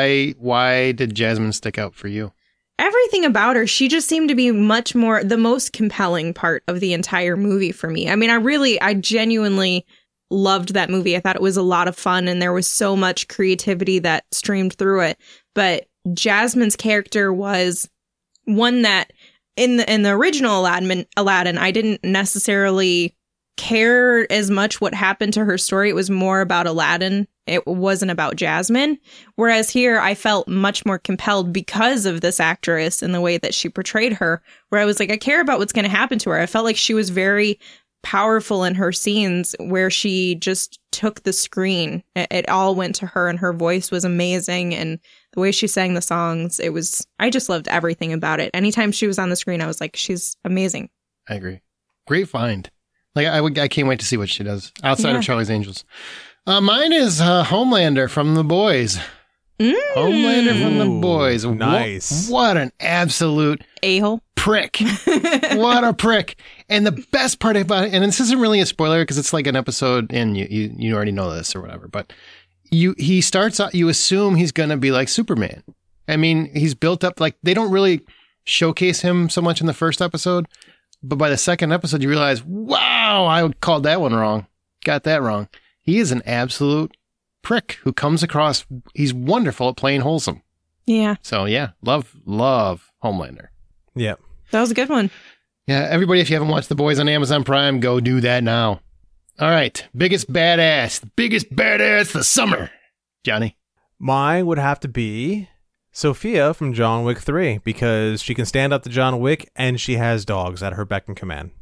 why did Jasmine stick out for you? Everything about her, she just seemed to be much more the most compelling part of the entire movie for me. I mean, I genuinely loved that movie. I thought it was a lot of fun, and there was so much creativity that streamed through it. But Jasmine's character was one that in the original Aladdin, I didn't necessarily care as much what happened to her story. It was more about Aladdin. It wasn't about Jasmine. Whereas here, I felt much more compelled because of this actress and the way that she portrayed her, where I was like, I care about what's going to happen to her. I felt like she was very powerful in her scenes where she just took the screen. It all went to her, and her voice was amazing. And the way she sang the songs, I just loved everything about it. Anytime she was on the screen, I was like, she's amazing. I agree. Great find. Like I can't wait to see what she does outside of Charlie's Angels. Mine is Homelander from The Boys. Homelander from The Boys. Nice. What an absolute a-hole prick. What a prick. And the best part about it, and this isn't really a spoiler because it's like an episode and you already know this or whatever, but he starts out, you assume he's going to be like Superman. I mean, he's built up, like they don't really showcase him so much in the first episode, but by the second episode, you realize, wow, I called that one wrong. Got that wrong. He is an absolute prick who comes across, he's wonderful at playing wholesome. Yeah. So yeah, love Homelander. Yeah. That was a good one. Yeah, everybody, if you haven't watched The Boys on Amazon Prime, go do that now. All right, biggest badass the summer. Johnny? Mine would have to be Sophia from John Wick 3, because she can stand up to John Wick and she has dogs at her beck and command.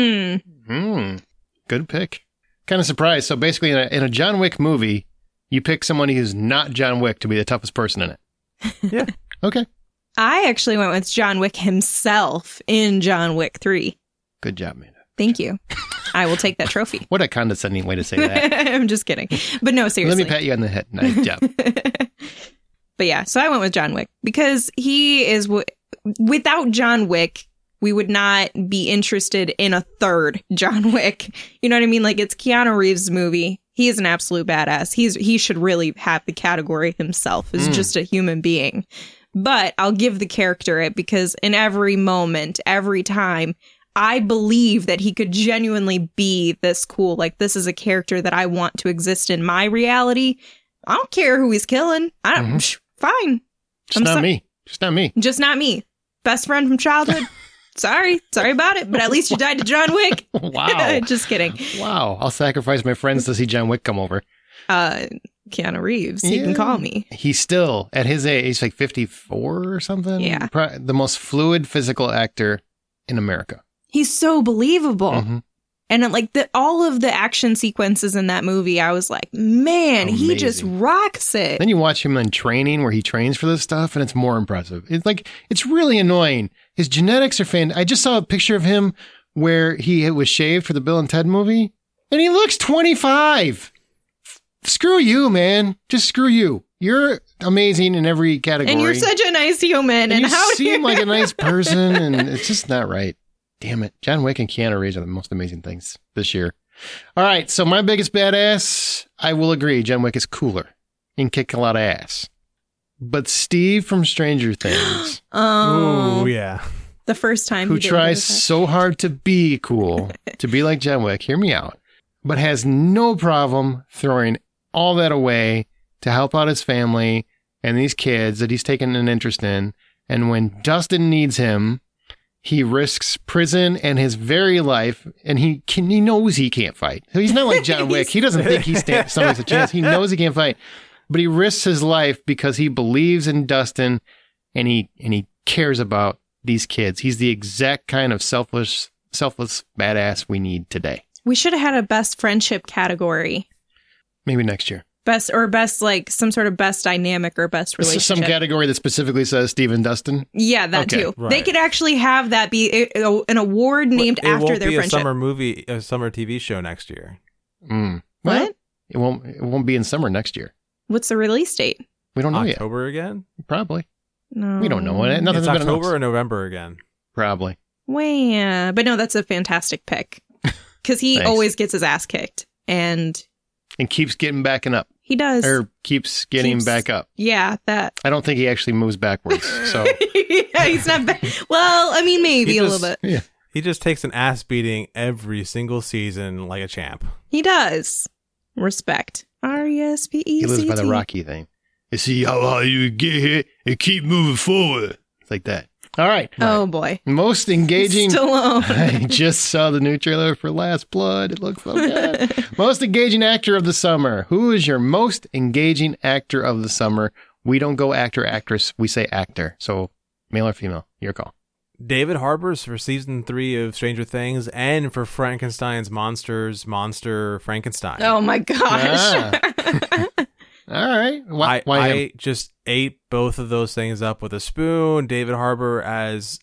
Good pick. Kind of surprised. So basically in a John Wick movie, you pick somebody who's not John Wick to be the toughest person in it. Yeah. Okay. I actually went with John Wick himself in John Wick 3. Good job, Amanda. Thank you. I will take that trophy. What a condescending way to say that. I'm just kidding. But no, seriously. Let me pat you on the head. Nice job. But yeah, so I went with John Wick because he is, without John Wick, we would not be interested in a third John Wick. You know what I mean? Like, it's Keanu Reeves' movie. He is an absolute badass. He should really have the category himself as just a human being. But I'll give the character it because in every moment, every time, I believe that he could genuinely be this cool. Like, this is a character that I want to exist in my reality. I don't care who he's killing. I don't. Fine. Just not me. Just not me. Best friend from childhood. Sorry about it. But at least you died to John Wick. Wow. Just kidding. Wow. I'll sacrifice my friends to see John Wick come over. Keanu Reeves. He can call me. He's still, at his age, he's like 54 or something. Yeah. The most fluid physical actor in America. He's so believable. And like all of the action sequences in that movie, I was like, man, Amazing. He just rocks it. Then you watch him in training where he trains for this stuff and it's more impressive. It's really annoying. His genetics are fantastic. I just saw a picture of him where he was shaved for the Bill and Ted movie and he looks 25. screw you, man. Just screw you. You're amazing in every category. And you're such a nice human. And you how seem like a nice person, and it's just not right. Damn it. John Wick and Keanu Reeves are the most amazing things this year. All right, so my biggest badass, I will agree, John Wick is cooler and kick a lot of ass. But Steve from Stranger Things. Oh, yeah. The first time who tries so hard to be cool, to be like John Wick, hear me out, but has no problem throwing all that away to help out his family and these kids that he's taken an interest in. And when Dustin needs him, he risks prison and his very life, and he knows he can't fight. So he's not like John Wick. He doesn't think he stands a chance. He knows he can't fight, but he risks his life because he believes in Dustin, and he cares about these kids. He's the exact kind of selfless badass we need today. We should have had a best friendship category. Maybe next year. Best, like some sort of best dynamic or best relationship. Some category that specifically says Steve and Dustin? Yeah, that too. Right. They could actually have that be an award named after their friendship. It won't be a summer TV show next year. What? It won't be in summer next year. What's the release date? We don't know yet. October again? Probably. No. We don't know. Nothing's it's been October announced. or November again? Probably. Well, but no, that's a fantastic pick. Because he always gets his ass kicked. And keeps getting backing up. He does. Or keeps getting back up. Yeah, that. I don't think he actually moves backwards. So yeah, he's not back. Well, I mean, maybe a little bit. Yeah. He just takes an ass beating every single season like a champ. He does. Respect. RESPECT. He lives by the Rocky thing. You see how you get here and keep moving forward. It's like that. All right. Oh, boy. Most engaging. Stallone. I just saw the new trailer for Last Blood. It looks so good. Most engaging actor of the summer. Who is your most engaging actor of the summer? We don't go actor, actress. We say actor. So male or female, your call. David Harbour's for season 3 of Stranger Things and for Frankenstein's Monster Frankenstein. Oh, my gosh. All right. Why I just ate both of those things up with a spoon. David Harbour as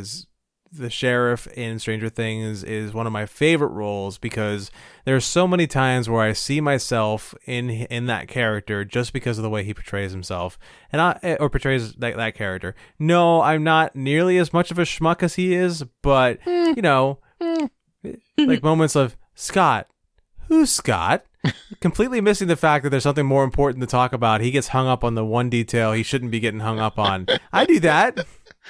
the sheriff in Stranger Things is one of my favorite roles because there's so many times where I see myself in that character just because of the way he portrays himself or portrays that character. No, I'm not nearly as much of a schmuck as he is, but like moments of Scott. Who's Scott? Completely missing the fact that there's something more important to talk about. He gets hung up on the one detail he shouldn't be getting hung up on. I do that.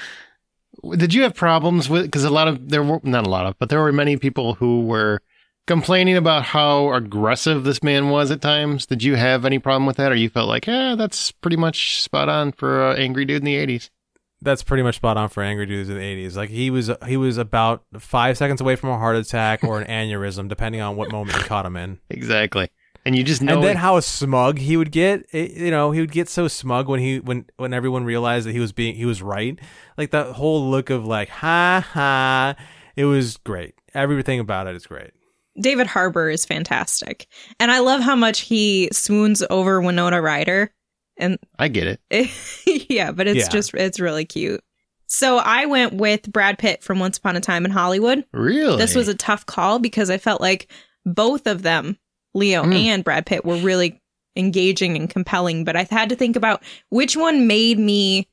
Did you have problems with, because there were many people who were complaining about how aggressive this man was at times. Did you have any problem with that, or you felt like, that's pretty much spot on for an angry dude in the 80s? That's pretty much spot on for angry dudes in the 80s. Like he was about 5 seconds away from a heart attack or an aneurysm, depending on what moment you caught him in. Exactly. And you just know. And then how smug he would get. He would get so smug when everyone realized that he was right. Like that whole look of like, ha ha. It was great. Everything about it is great. David Harbour is fantastic. And I love how much he swoons over Winona Ryder. And I get it. Yeah, but it's really cute. So I went with Brad Pitt from Once Upon a Time in Hollywood. Really? This was a tough call because I felt like both of them, Leo and Brad Pitt, were really engaging and compelling. But I had to think about which one made me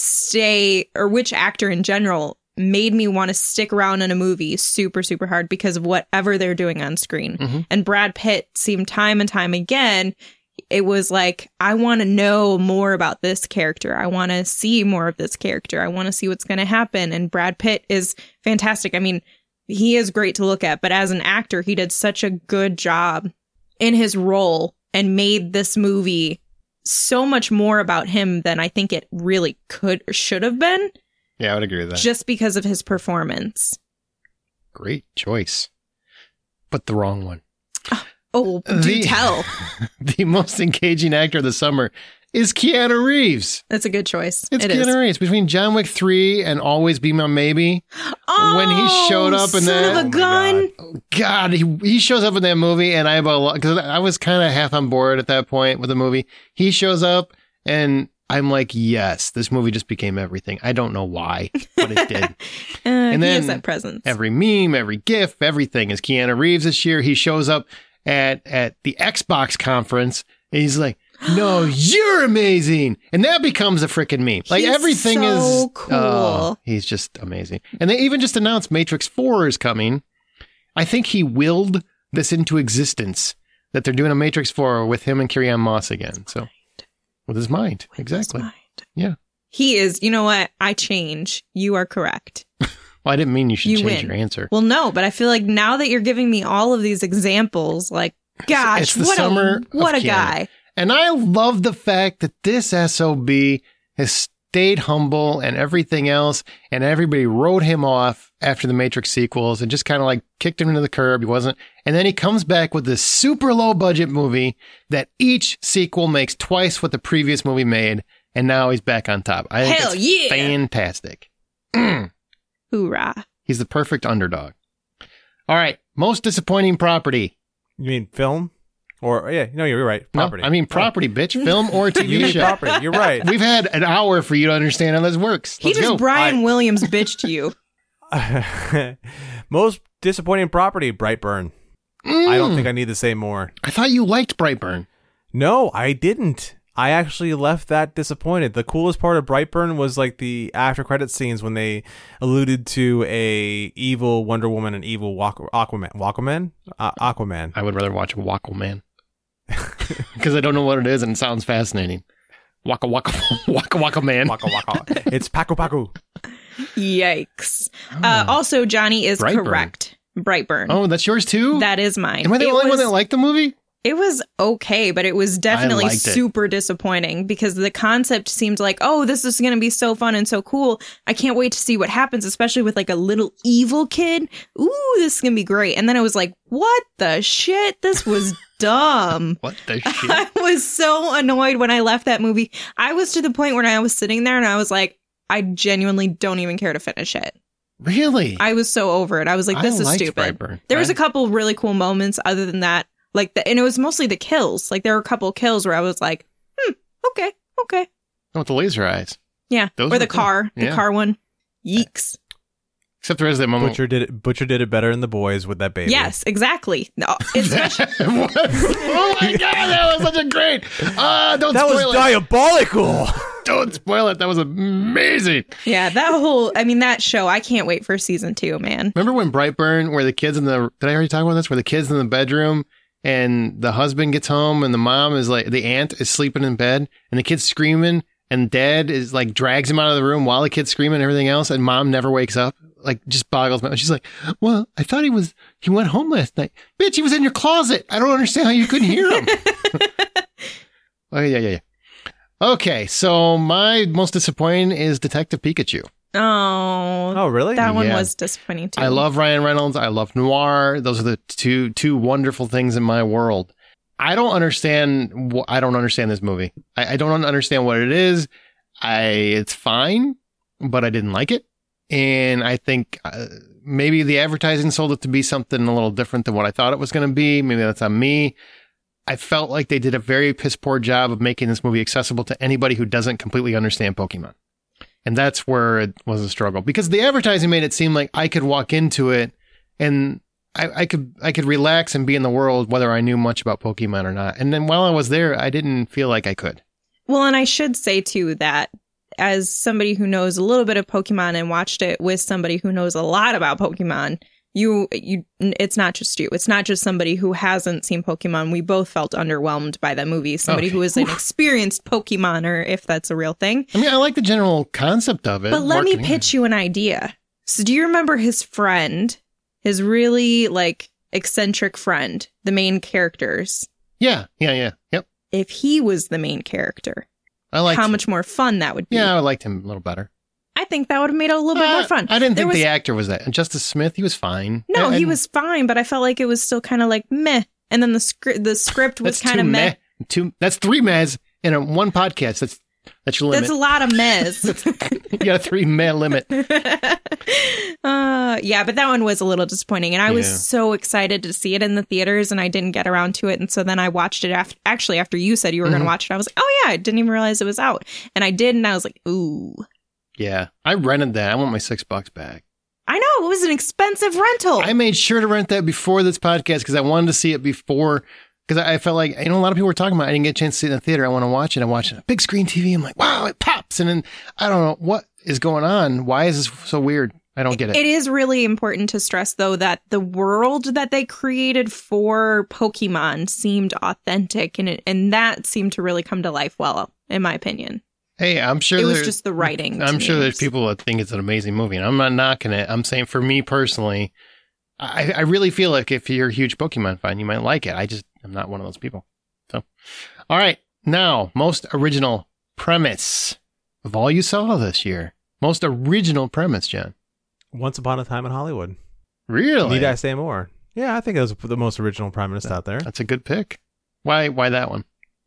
stay, or which actor in general made me want to stick around in a movie super, super hard because of whatever they're doing on screen. Mm-hmm. And Brad Pitt seemed time and time again, it was like, I want to know more about this character. I want to see more of this character. I want to see what's going to happen. And Brad Pitt is fantastic. I mean, he is great to look at, but as an actor, he did such a good job in his role and made this movie so much more about him than I think it really could or should have been. Yeah, I would agree with that. Just because of his performance. Great choice. But the wrong one. Oh, do tell. The most engaging actor of the summer is Keanu Reeves. That's a good choice. It's Keanu Reeves. Between John Wick 3 and Always Be My Maybe. Oh, when he showed up in that. Son of a gun. God, he shows up in that movie, and because I was kind of half on board at that point with the movie. He shows up, and I'm like, yes, this movie just became everything. I don't know why, but it did. And then he has that presence. Every meme, every GIF, everything is Keanu Reeves this year. He shows up at the Xbox conference. And he's like, no, you're amazing. And that becomes a freaking meme. Like, He's everything so is cool. Oh, he's just amazing. And they even just announced Matrix 4 is coming. I think he willed this into existence, that they're doing a Matrix 4 with him and Carrie-Anne Moss again. So, with his mind. Exactly. Yeah. He is, you know what? I change. You are correct. Well, I didn't mean you should change win. your answer. Well, no, but I feel like now that you're giving me all of these examples, like, gosh, It's the summer what of a Keanu. guy. And I love the fact that this SOB has stayed humble and everything else, and everybody wrote him off after the Matrix sequels and just kind of like kicked him into the curb. He wasn't. And then he comes back with this super low budget movie that each sequel makes twice what the previous movie made, and now he's back on top. I think Hell it's yeah. fantastic. Hoorah. He's the perfect underdog. All right. Most disappointing property. You mean film? Or, yeah, no, you're right. Property. No, I mean property, bitch. Film or You TV mean show. property. You're right. We've had an hour for you to understand how this works. He Let's just go. Brian Williams bitched you. Most disappointing property, Brightburn. I don't think I need to say more. I thought you liked Brightburn. No, I didn't. I actually left that disappointed. The coolest part of Brightburn was like the after credit scenes when they alluded to a evil Wonder Woman and evil Aquaman. I would rather watch Wackelman. Because I don't know what it is and it sounds fascinating. Waka waka waka waka man. Waka waka. It's Paco Paco. Yikes. Also, Johnny is Brightburn. correct. Brightburn. Oh, that's yours too? That is mine. Am I the only one that liked the movie? It was okay, but it was definitely liked it. super disappointing because the concept seemed like, oh, this is going to be so fun and so cool. I can't wait to see what happens, especially with like a little evil kid. Ooh, this is going to be great. And then I was like, what the shit? This was dumb. What the shit? I was so annoyed when I left that movie. I was to the point where I was sitting there and I was like, I genuinely don't even care to finish it. Really? I was so over it. I was like, this is liked stupid. Brightburn. There was a couple really cool moments other than that. Like, and it was mostly the kills. Like, there were a couple kills where I was like, okay. Oh, with the laser eyes. Yeah. Those or are the cool. car. The Yeah. car one. Yeeks. Except there is that moment. Butcher did it better than the boys with that baby. Yes, exactly. No, especially. Oh my god, that was such a great. Don't That spoil was it. diabolical. Don't spoil it. That was amazing. Yeah, that show, I can't wait for season 2, man. Remember when Brightburn, where the kids did I already talk about this? Where the kids in the bedroom and the husband gets home and the mom is like, the aunt is sleeping in bed and the kid's screaming and dad is like drags him out of the room while the kid's screaming and everything else and mom never wakes up. Like, just boggles my. She's like, well, I thought he went home last night. Bitch, he was in your closet. I don't understand how you couldn't hear him. Oh, yeah. Okay, so my most disappointing is Detective Pikachu. Oh, really? That one Yeah. was disappointing too. I love Ryan Reynolds. I love Noir. Those are the two wonderful things in my world. I don't understand this movie. I don't understand what it is. It's fine, but I didn't like it. And I think maybe the advertising sold it to be something a little different than what I thought it was going to be. Maybe that's on me. I felt like they did a very piss poor job of making this movie accessible to anybody who doesn't completely understand Pokemon. And that's where it was a struggle because the advertising made it seem like I could walk into it and I could relax and be in the world whether I knew much about Pokemon or not. And then while I was there, I didn't feel like I could. Well, and I should say too that as somebody who knows a little bit of Pokemon and watched it with somebody who knows a lot about Pokemon, it's not just you. It's not just somebody who hasn't seen Pokemon. We both felt underwhelmed by that movie. Somebody who is an experienced Pokemoner, if that's a real thing. I mean, I like the general concept of it. But let me pitch you an idea. So do you remember his friend, his really like eccentric friend, the main characters? Yeah. Yep. If he was the main character, I like how much more fun that would be. Yeah, I liked him a little better. I think that would have made it a little bit more fun. I didn't think the actor was that. And Justice Smith, he was fine. No, he was fine, but I felt like it was still kind of like meh. And then the script was kind of meh. That's 3 mehs in one podcast. That's your limit. That's a lot of mehs. You got a 3 meh limit. Yeah, but that one was a little disappointing. And I was so excited to see it in the theaters and I didn't get around to it. And so then I watched it after you said you were going to watch it. I was like, oh yeah, I didn't even realize it was out. And I did. And I was like, ooh. Yeah, I rented that. I want my $6 back. I know, it was an expensive rental. I made sure to rent that before this podcast because I wanted to see it before, because I felt like, a lot of people were talking about it. I didn't get a chance to see it in the theater. I want to watch it. I watched it on a big screen TV. I'm like, wow, it pops. And then I don't know what is going on. Why is this so weird? I don't get it. It is really important to stress, though, that the world that they created for Pokemon seemed authentic, and that seemed to really come to life well, in my opinion. Hey, I'm sure it was just the writing. I'm sure there's people that think it's an amazing movie, and I'm not knocking it. I'm saying for me personally, I really feel like if you're a huge Pokemon fan, you might like it. I'm not one of those people. So, all right. Now, most original premise of all you saw this year. Most original premise, John. Once Upon a Time in Hollywood. Really? Need I say more? Yeah, I think it was the most original premise out there. That's a good pick. Why that one?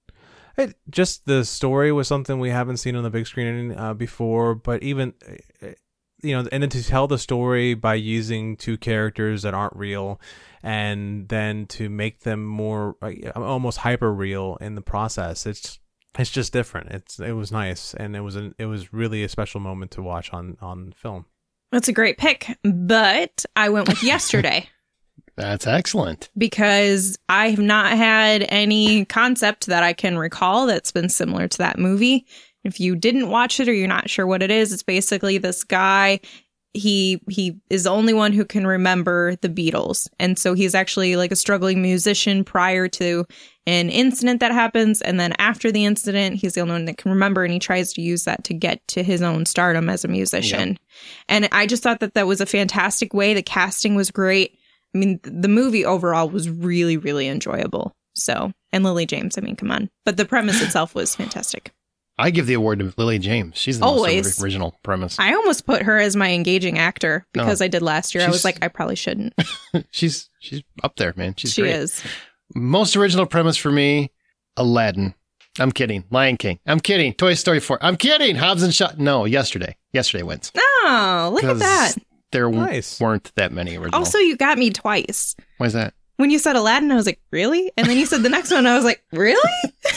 Just the story was something we haven't seen on the big screen before, but even, and then to tell the story by using two characters that aren't real, and then to make them more almost hyper real in the process. It's just different. It was nice, and it was really a special moment to watch on film. That's a great pick, but I went with Yesterday. That's excellent. Because I have not had any concept that I can recall that's been similar to that movie. If you didn't watch it or you're not sure what it is, it's basically this guy. He is the only one who can remember the Beatles. And so he's actually like a struggling musician prior to an incident that happens. And then after the incident, he's the only one that can remember. And he tries to use that to get to his own stardom as a musician. Yep. And I just thought that was a fantastic way. The casting was great. I mean, the movie overall was really, really enjoyable. So, and Lily James, I mean, come on. But the premise itself was fantastic. I give the award to Lily James. She's the most original premise. I almost put her as my engaging actor because I did last year. I was like, I probably shouldn't. she's up there, man. She great. Is. Most original premise for me, Aladdin. I'm kidding. Lion King. I'm kidding. Toy Story 4. I'm kidding. Hobbs and Shaw. No, Yesterday. Yesterday wins. Oh, look at that. There weren't that many original. Also, you got me twice. Why is that? When you said Aladdin, I was like, really? And then you said the next one, I was like, really?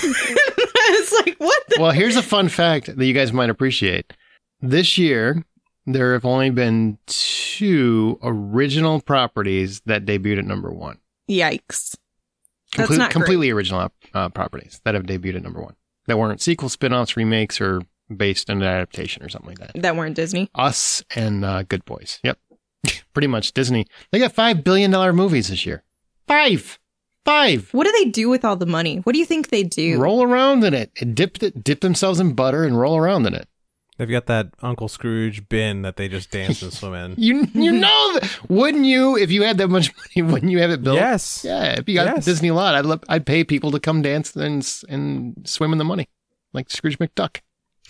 I was like, what? Well, here's a fun fact that you guys might appreciate. This year, there have only been 2 original properties that debuted at number 1. Yikes. That's not completely original properties that have debuted at number 1. That weren't sequel, spin-offs, remakes, or based on an adaptation or something like that. That weren't Disney? Us and Good Boys. Yep. Pretty much Disney. They got $5 billion movies this year. 5. What do they do with all the money? What do you think they do? Roll around in it. Dip themselves in butter and roll around in it. They've got that Uncle Scrooge bin that they just dance and swim in. You know that. Wouldn't you, if you had that much money, wouldn't you have it built? Yes. Yeah, if you got Disney lot, I'd pay people to come dance and swim in the money, like Scrooge McDuck.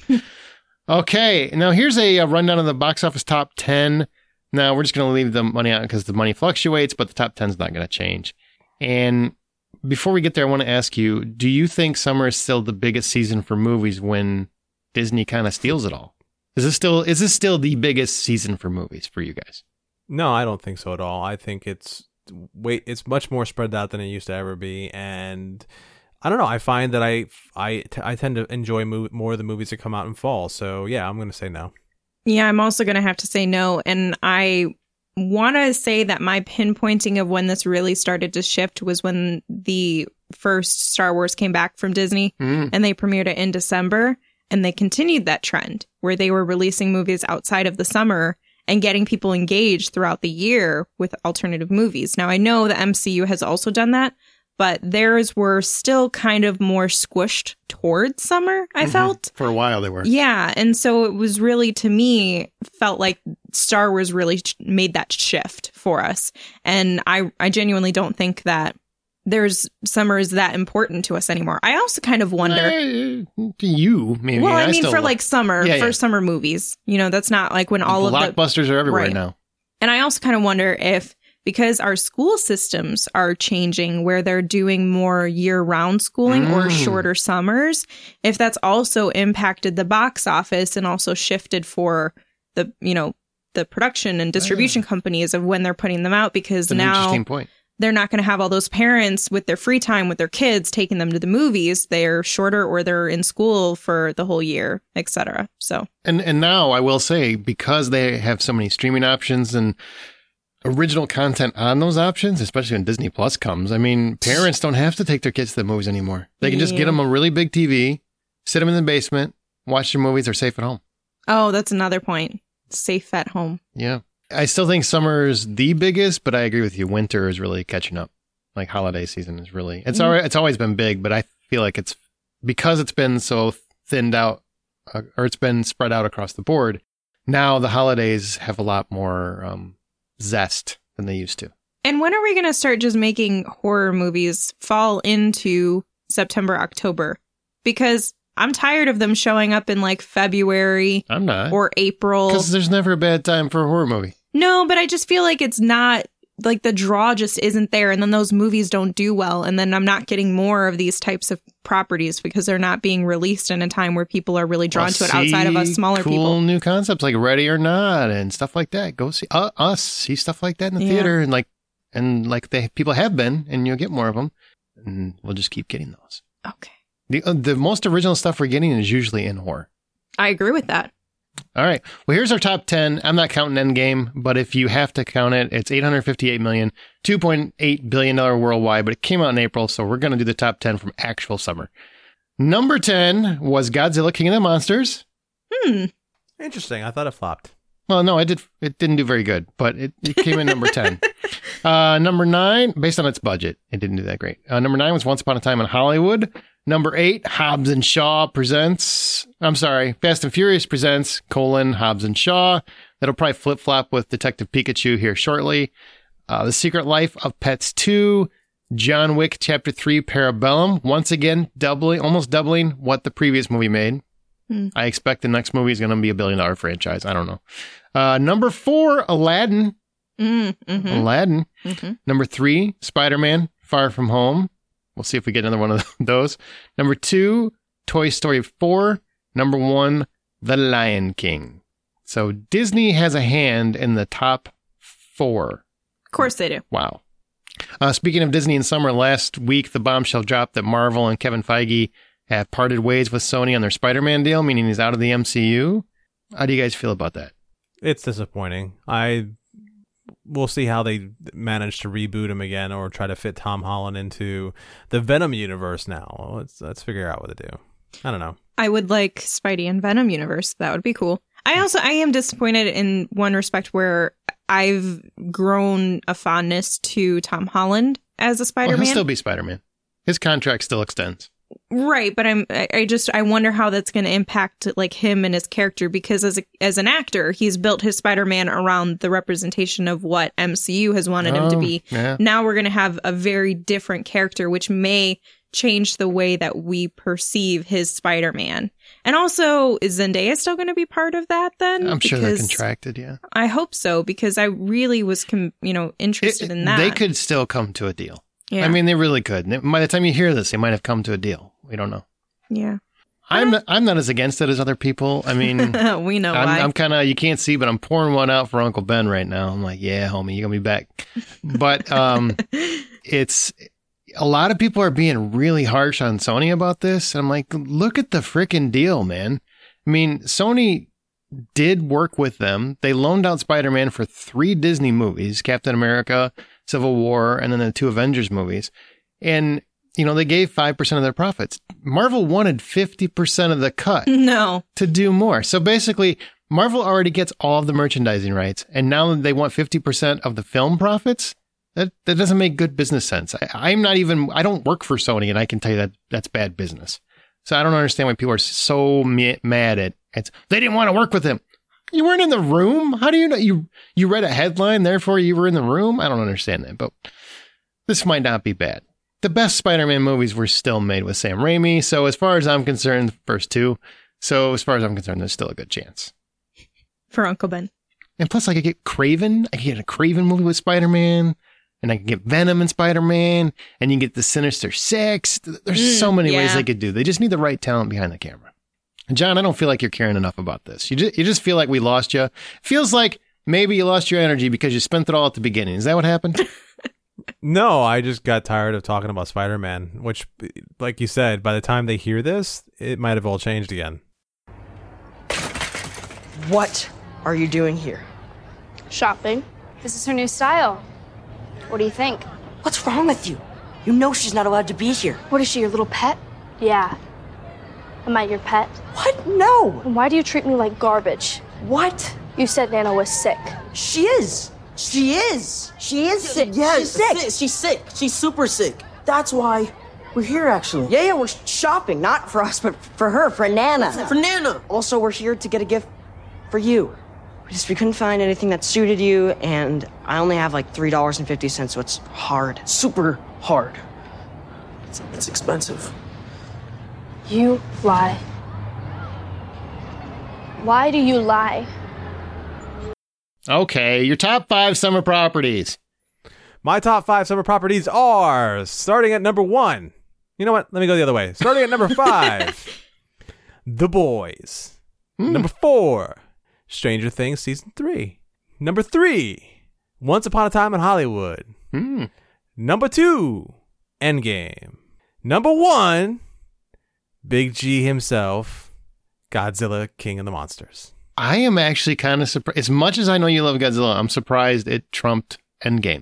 Okay, now here's a rundown of the box office top 10. Now, we're just going to leave the money out because the money fluctuates, but the top 10 is not going to change. And before we get there, I want to ask you, do you think summer is still the biggest season for movies when Disney kind of steals it all? Is this still the biggest season for movies for you guys? No, I don't think so at all. I think it's much more spread out than it used to ever be. And I don't know. I find that I tend to enjoy more of the movies that come out in fall. So yeah, I'm going to say no. Yeah, I'm also going to have to say no. And I want to say that my pinpointing of when this really started to shift was when the first Star Wars came back from Disney and they premiered it in December. And they continued that trend where they were releasing movies outside of the summer and getting people engaged throughout the year with alternative movies. Now, I know the MCU has also done that, but theirs were still kind of more squished towards summer, I felt. For a while they were. Yeah. And so it was really, to me, felt like Star Wars really made that shift for us. And I genuinely don't think that summer is that important to us anymore. I also kind of wonder. To you, maybe. Well, I mean, for like summer, summer movies. You know, that's not like when all of the blockbusters are everywhere now. And I also kind of wonder if, because our school systems are changing where they're doing more year-round schooling or shorter summers, if that's also impacted the box office and also shifted for the production and distribution companies of when they're putting them out, because that's now an interesting point. they're not going to have all those parents with their free time with their kids taking them to the movies. They're shorter or they're in school for the whole year, etc. So and now I will say, because they have so many streaming options and original content on those options, especially when Disney Plus comes, I mean, parents don't have to take their kids to the movies anymore. They can just get them a really big TV, sit them in the basement, watch their movies. They're safe at home. Oh, that's another point. Safe at home. Yeah. I still think summer's the biggest, but I agree with you. Winter is really catching up. Like holiday season is really, it's always been big, but I feel like it's because it's been so thinned out or it's been spread out across the board. Now the holidays have a lot more zest than they used to. And when are we going to start just making horror movies fall into September, October? Because I'm tired of them showing up in like February I'm not. Or April. Because there's never a bad time for a horror movie. No, but I just feel like it's not, like the draw just isn't there. And then those movies don't do well. And then I'm not getting more of these types of properties because they're not being released in a time where people are really drawn to it outside of us smaller cool people. Cool new concepts like Ready or Not and stuff like that. Go see us, see stuff like that in the theater and like people have been, and you'll get more of them. And we'll just keep getting those. Okay. The most original stuff we're getting is usually in horror. I agree with that. All right. Well, here's our top 10. I'm not counting Endgame, but if you have to count it, it's $858 million, $2.8 billion worldwide, but it came out in April, so we're going to do the top 10 from actual summer. Number 10 was Godzilla King of the Monsters. Interesting. I thought it flopped. Well, no, it didn't do very good, but it came in number 10. Number 9, based on its budget, it didn't do that great. Number 9 was Once Upon a Time in Hollywood. Number 8, Hobbs and Shaw Fast and Furious presents, Hobbs and Shaw. That'll probably flip-flop with Detective Pikachu here shortly. The Secret Life of Pets 2, John Wick Chapter 3 Parabellum. Once again, almost doubling what the previous movie made. I expect the next movie is going to be $1 billion franchise. I don't know. Number 4, Aladdin. Aladdin. Number 3, Spider-Man Far From Home. We'll see if we get another one of those. Number 2, Toy Story 4. Number 1, The Lion King. So Disney has a hand in the top 4. Of course they do. Wow. Speaking of Disney in summer, last week the bombshell dropped that Marvel and Kevin Feige have parted ways with Sony on their Spider-Man deal, meaning he's out of the MCU. How do you guys feel about that? It's disappointing. We'll see how they manage to reboot him again or try to fit Tom Holland into the Venom universe now. Let's figure out what to do. I don't know. I would like Spidey and Venom universe. That would be cool. I am disappointed in one respect where I've grown a fondness to Tom Holland as a Spider-Man. Well, he'll still be Spider-Man. His contract still extends. Right, but I wonder how that's going to impact like him and his character, because as an actor, he's built his Spider-Man around the representation of what MCU has wanted him to be. Yeah. Now we're going to have a very different character, which may change the way that we perceive his Spider-Man. And also, is Zendaya still going to be part of that then? I'm sure they're contracted, yeah. I hope so, because I really was interested in that. They could still come to a deal. Yeah. I mean, they really could. By the time you hear this, they might have come to a deal. We don't know. Yeah. I'm not as against it as other people. I mean, we know why. I'm kind of, you can't see, but I'm pouring one out for Uncle Ben right now. I'm like, yeah, homie, you're going to be back. But it's a lot of people are being really harsh on Sony about this. And I'm like, look at the freaking deal, man. I mean, Sony did work with them. They loaned out Spider-Man for 3 Disney movies, Captain America, Civil War, and then the 2 Avengers movies. And, they gave 5% of their profits. Marvel wanted 50% of the cut. No. To do more. So basically, Marvel already gets all of the merchandising rights, and now they want 50% of the film profits. That doesn't make good business sense. I don't work for Sony, and I can tell you that that's bad business. So I don't understand why people are so mad at it. They didn't want to work with him. You weren't in the room? How do you know? You read a headline, therefore you were in the room? I don't understand that, but this might not be bad. The best Spider-Man movies were still made with Sam Raimi, so as far as I'm concerned, the first 2. So as far as I'm concerned, there's still a good chance. For Uncle Ben. And plus, I could get Kraven. I could get a Kraven movie with Spider-Man, and I could get Venom and Spider-Man, and you can get the Sinister Six. There's so many ways they could do. They just need the right talent behind the camera. John, I don't feel like you're caring enough about this. You just feel like we lost you. Feels like maybe you lost your energy because you spent it all at the beginning. Is that what happened? No, I just got tired of talking about Spider-Man, which, like you said, by the time they hear this, it might have all changed again. What are you doing here? Shopping. This is her new style. What do you think? What's wrong with you? You know she's not allowed to be here. What is she, your little pet? Yeah. Am I your pet? What? No. And why do you treat me like garbage? What? You said Nana was sick. She is. She is. She is sick. Yes, she's sick. She's sick. She's super sick. That's why we're here, actually. Yeah, we're shopping. Not for us, but for her, for Nana. For Nana. Also, we're here to get a gift for you. We couldn't find anything that suited you, and I only have like $3.50, so it's hard. Super hard. It's expensive. You lie. Why do you lie? Okay, your top 5 summer properties. My top 5 summer properties are, starting at number 1. You know what? Let me go the other way. Starting at number 5, The Boys. Number 4, Stranger Things Season 3. Number 3, Once Upon a Time in Hollywood. Number 2, Endgame. Number 1, Big G himself, Godzilla, King of the Monsters. I am actually kind of surprised. As much as I know you love Godzilla, I'm surprised it trumped Endgame.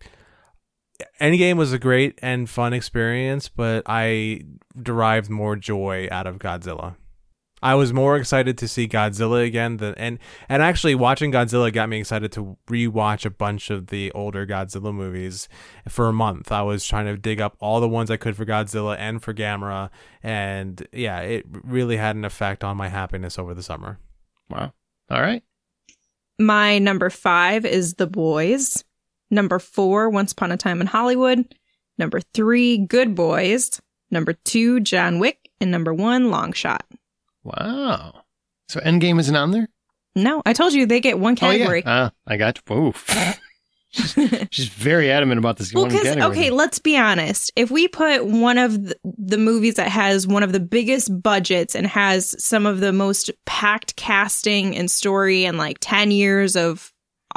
Endgame was a great and fun experience, but I derived more joy out of Godzilla. I was more excited to see Godzilla again and actually watching Godzilla got me excited to rewatch a bunch of the older Godzilla movies for a month. I was trying to dig up all the ones I could for Godzilla and for Gamera, and yeah, it really had an effect on my happiness over the summer. Wow. All right. My number 5 is The Boys. Number 4, Once Upon a Time in Hollywood. Number 3, Good Boys. Number 2, John Wick. And number 1, Long Shot. Wow. So Endgame isn't on there? No, I told you they get one category. Oh, yeah. I got you. Oof. She's very adamant about this. Well, one category. Okay, let's be honest. If we put one of the movies that has one of the biggest budgets and has some of the most packed casting and story and like 10 years of,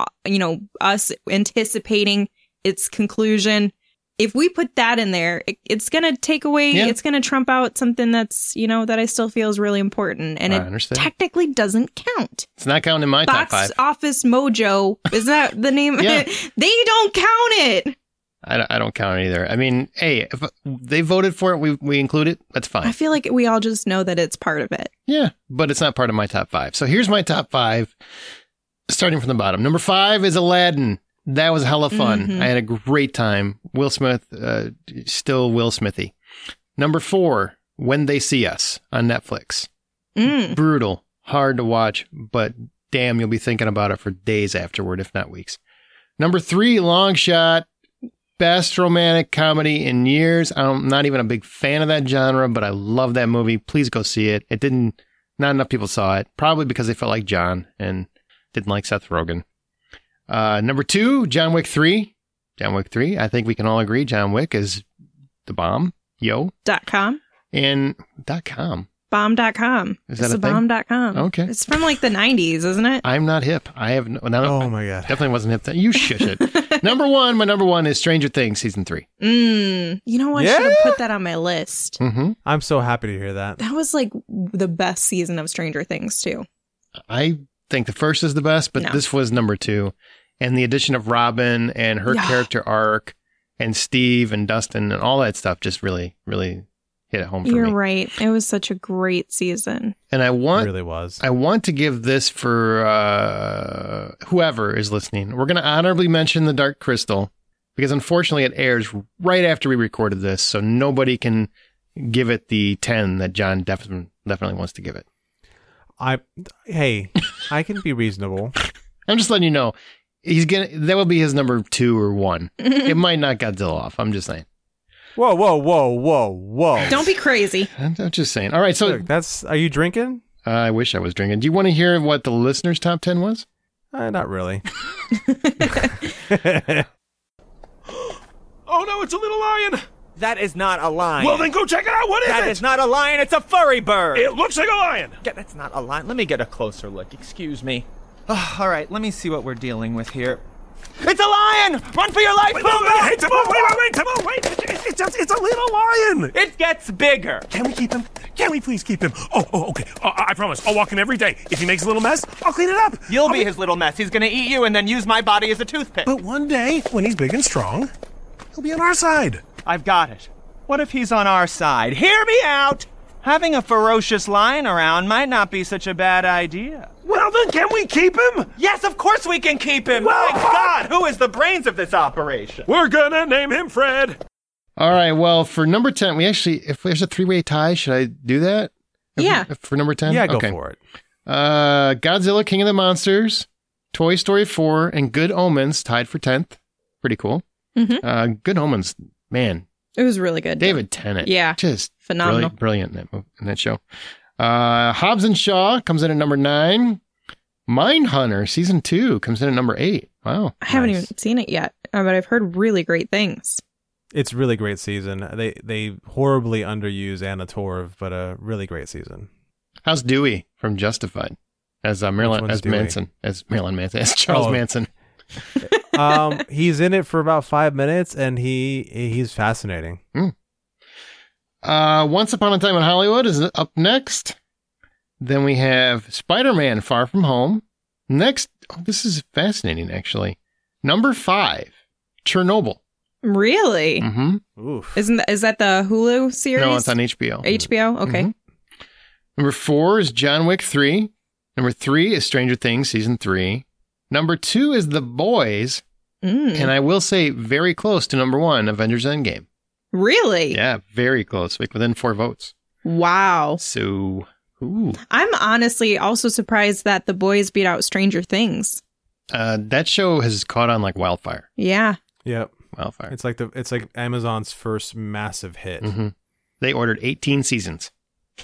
us anticipating its conclusion, if we put that in there, it's going to take away, it's going to trump out something that's, that I still feel is really important. And it technically doesn't count. It's not counting in my top 5. Box Office Mojo. Is that the name? Yeah. They don't count it. I don't count it either. I mean, hey, if they voted for it, we include it. That's fine. I feel like we all just know that it's part of it. Yeah, but it's not part of my top 5. So here's my top 5, starting from the bottom. Number 5 is Aladdin. That was hella fun. Mm-hmm. I had a great time. Will Smith, still Will Smithy. Number 4, When They See Us on Netflix. Brutal, hard to watch, but damn, you'll be thinking about it for days afterward, if not weeks. Number 3, Long Shot. Best romantic comedy in years. I'm not even a big fan of that genre, but I love that movie. Please go see it. Not enough people saw it, probably because they felt like John and didn't like Seth Rogen. Number 2, John Wick 3. John Wick 3. I think we can all agree John Wick is the bomb. .com. And .com. Bomb.com. Is that it's a thing? Bomb.com. Okay. It's from like the 90s, isn't it? I'm not hip. I have no. Oh my God. Definitely wasn't hip then. You shush it. My number 1 is Stranger Things Season 3. You know what? I should have put that on my list. Mm-hmm. I'm so happy to hear that. That was like the best season of Stranger Things too. I think the first is the best, but this was number 2. And the addition of Robin and her character arc and Steve and Dustin and all that stuff just really, really hit it home for me. You're right. It was such a great season. And It really was. I want to give this for whoever is listening. We're going to honorably mention The Dark Crystal because unfortunately it airs right after we recorded this. So nobody can give it the 10 that John definitely wants to give it. I can be reasonable. I'm just letting you know. That will be his number 2 or 1. It might knock Godzilla off. I'm just saying. Whoa. Don't be crazy. I'm just saying. All right. So look, are you drinking? I wish I was drinking. Do you want to hear what the listeners' top 10 was? Not really. Oh no, it's a little lion. That is not a lion. Well, then go check it out. What is it? That is not a lion. It's a furry bird. It looks like a lion. Yeah, that's not a lion. Let me get a closer look. Excuse me. All right, let me see what we're dealing with here. It's a lion! Run for your life! Wait, Timon, wait! It's a little lion! It gets bigger! Can we keep him? Can we please keep him? Oh, okay. I promise. I'll walk him every day. If he makes a little mess, I'll clean it up. You'll be his little mess. He's gonna eat you and then use my body as a toothpick. But one day, when he's big and strong, he'll be on our side. I've got it. What if he's on our side? Hear me out! Having a ferocious lion around might not be such a bad idea. Well, then can we keep him? Yes, of course we can keep him! Well, my God, who is the brains of this operation? We're gonna name him Fred. All right, well, for number 10, if there's a three-way tie, should I do that? For number 10? Yeah, go for it. Godzilla, King of the Monsters, Toy Story 4, and Good Omens tied for 10th. Pretty cool. Mm-hmm. Good Omens, man. It was really good. David Tennant. Yeah. Just phenomenal. Brilliant in that show. Hobbs and Shaw comes in at number 9. Mindhunter Season 2 comes in at number 8. Wow. I haven't even seen it yet, but I've heard really great things. It's a really great season. They horribly underuse Anna Torv, but a really great season. How's Dewey from Justified as Charles Manson? He's in it for about 5 minutes, and he's fascinating. Once Upon a Time in Hollywood is up next. Then we have Spider-Man: Far From Home. Next, this is fascinating, actually. Number 5, Chernobyl. Really? Mm-hmm. Oof. Is that the Hulu series? No, it's on HBO. HBO? Okay. Mm-hmm. Number 4 is John Wick 3. Number 3 is Stranger Things Season 3. Number 2 is The Boys. And I will say very close to number 1, Avengers Endgame. Really? Yeah, very close. Like within 4 votes. Wow. So, ooh. I'm honestly also surprised that The Boys beat out Stranger Things. That show has caught on like wildfire. Yeah. Yep. Wildfire. It's like Amazon's first massive hit. Mm-hmm. They ordered 18 seasons.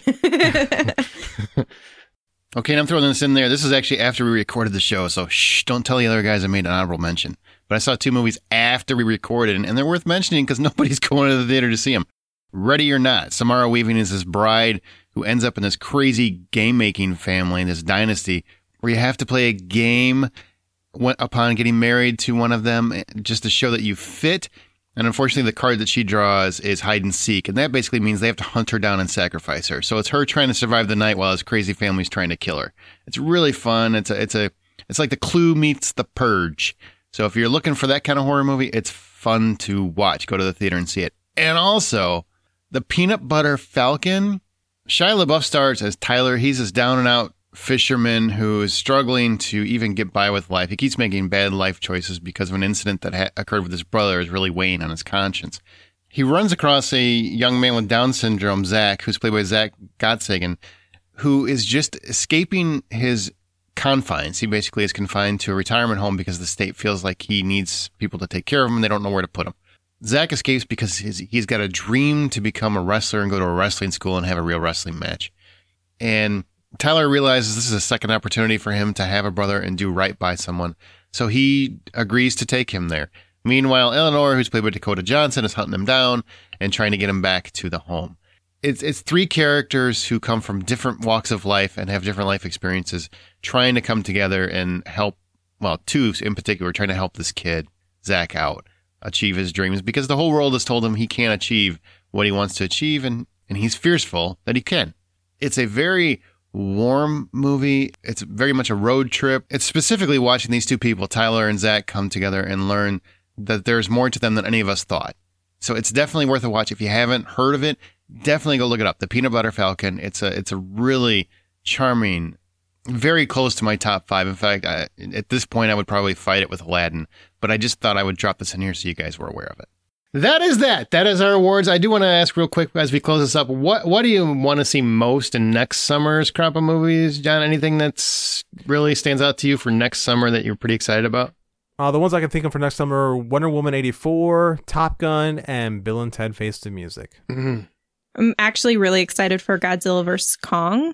Okay, and I'm throwing this in there. This is actually after we recorded the show, so don't tell the other guys I made an honorable mention. But I saw 2 movies after we recorded, and they're worth mentioning because nobody's going to the theater to see them. Ready or Not. Samara Weaving is this bride who ends up in this crazy game-making family, this dynasty, where you have to play a game upon getting married to one of them just to show that you fit. And unfortunately, the card that she draws is hide and seek. And that basically means they have to hunt her down and sacrifice her. So it's her trying to survive the night while this crazy family's trying to kill her. It's really fun. It's like The Clue meets The Purge. So if you're looking for that kind of horror movie, it's fun to watch. Go to the theater and see it. And also, The Peanut Butter Falcon. Shia LaBeouf stars as Tyler. He's this down and out fisherman who is struggling to even get by with life. He keeps making bad life choices because of an incident that occurred with his brother is really weighing on his conscience. He runs across a young man with Down syndrome, Zach, who's played by Zach Gottsagen, who is just escaping his confines. He basically is confined to a retirement home because the state feels like he needs people to take care of him and they don't know where to put him. Zach escapes because he's got a dream to become a wrestler and go to a wrestling school and have a real wrestling match. And Tyler realizes this is a second opportunity for him to have a brother and do right by someone. So he agrees to take him there. Meanwhile, Eleanor, who's played by Dakota Johnson, is hunting him down and trying to get him back to the home. It's 3 characters who come from different walks of life and have different life experiences trying to come together and help, 2 in particular, trying to help this kid, Zach, out, achieve his dreams because the whole world has told him he can't achieve what he wants to achieve and he's fearful that he can. It's a very warm movie. It's very much a road trip. It's specifically watching these 2 people, Tyler and Zach, come together and learn that there's more to them than any of us thought. So it's definitely worth a watch. If you haven't heard of it, definitely go look it up. The Peanut Butter Falcon. It's a really charming, very close to my top 5. In fact, at this point, I would probably fight it with Aladdin, but I just thought I would drop this in here so you guys were aware of it. That is our awards. I do want to ask real quick as we close this up, what do you want to see most in next summer's crop of movies, John? Anything that's really stands out to you for next summer that you're pretty excited about? The ones I can think of for next summer are Wonder Woman 84, Top Gun, and Bill and Ted Face the Music. Mm-hmm. I'm actually really excited for Godzilla vs. Kong.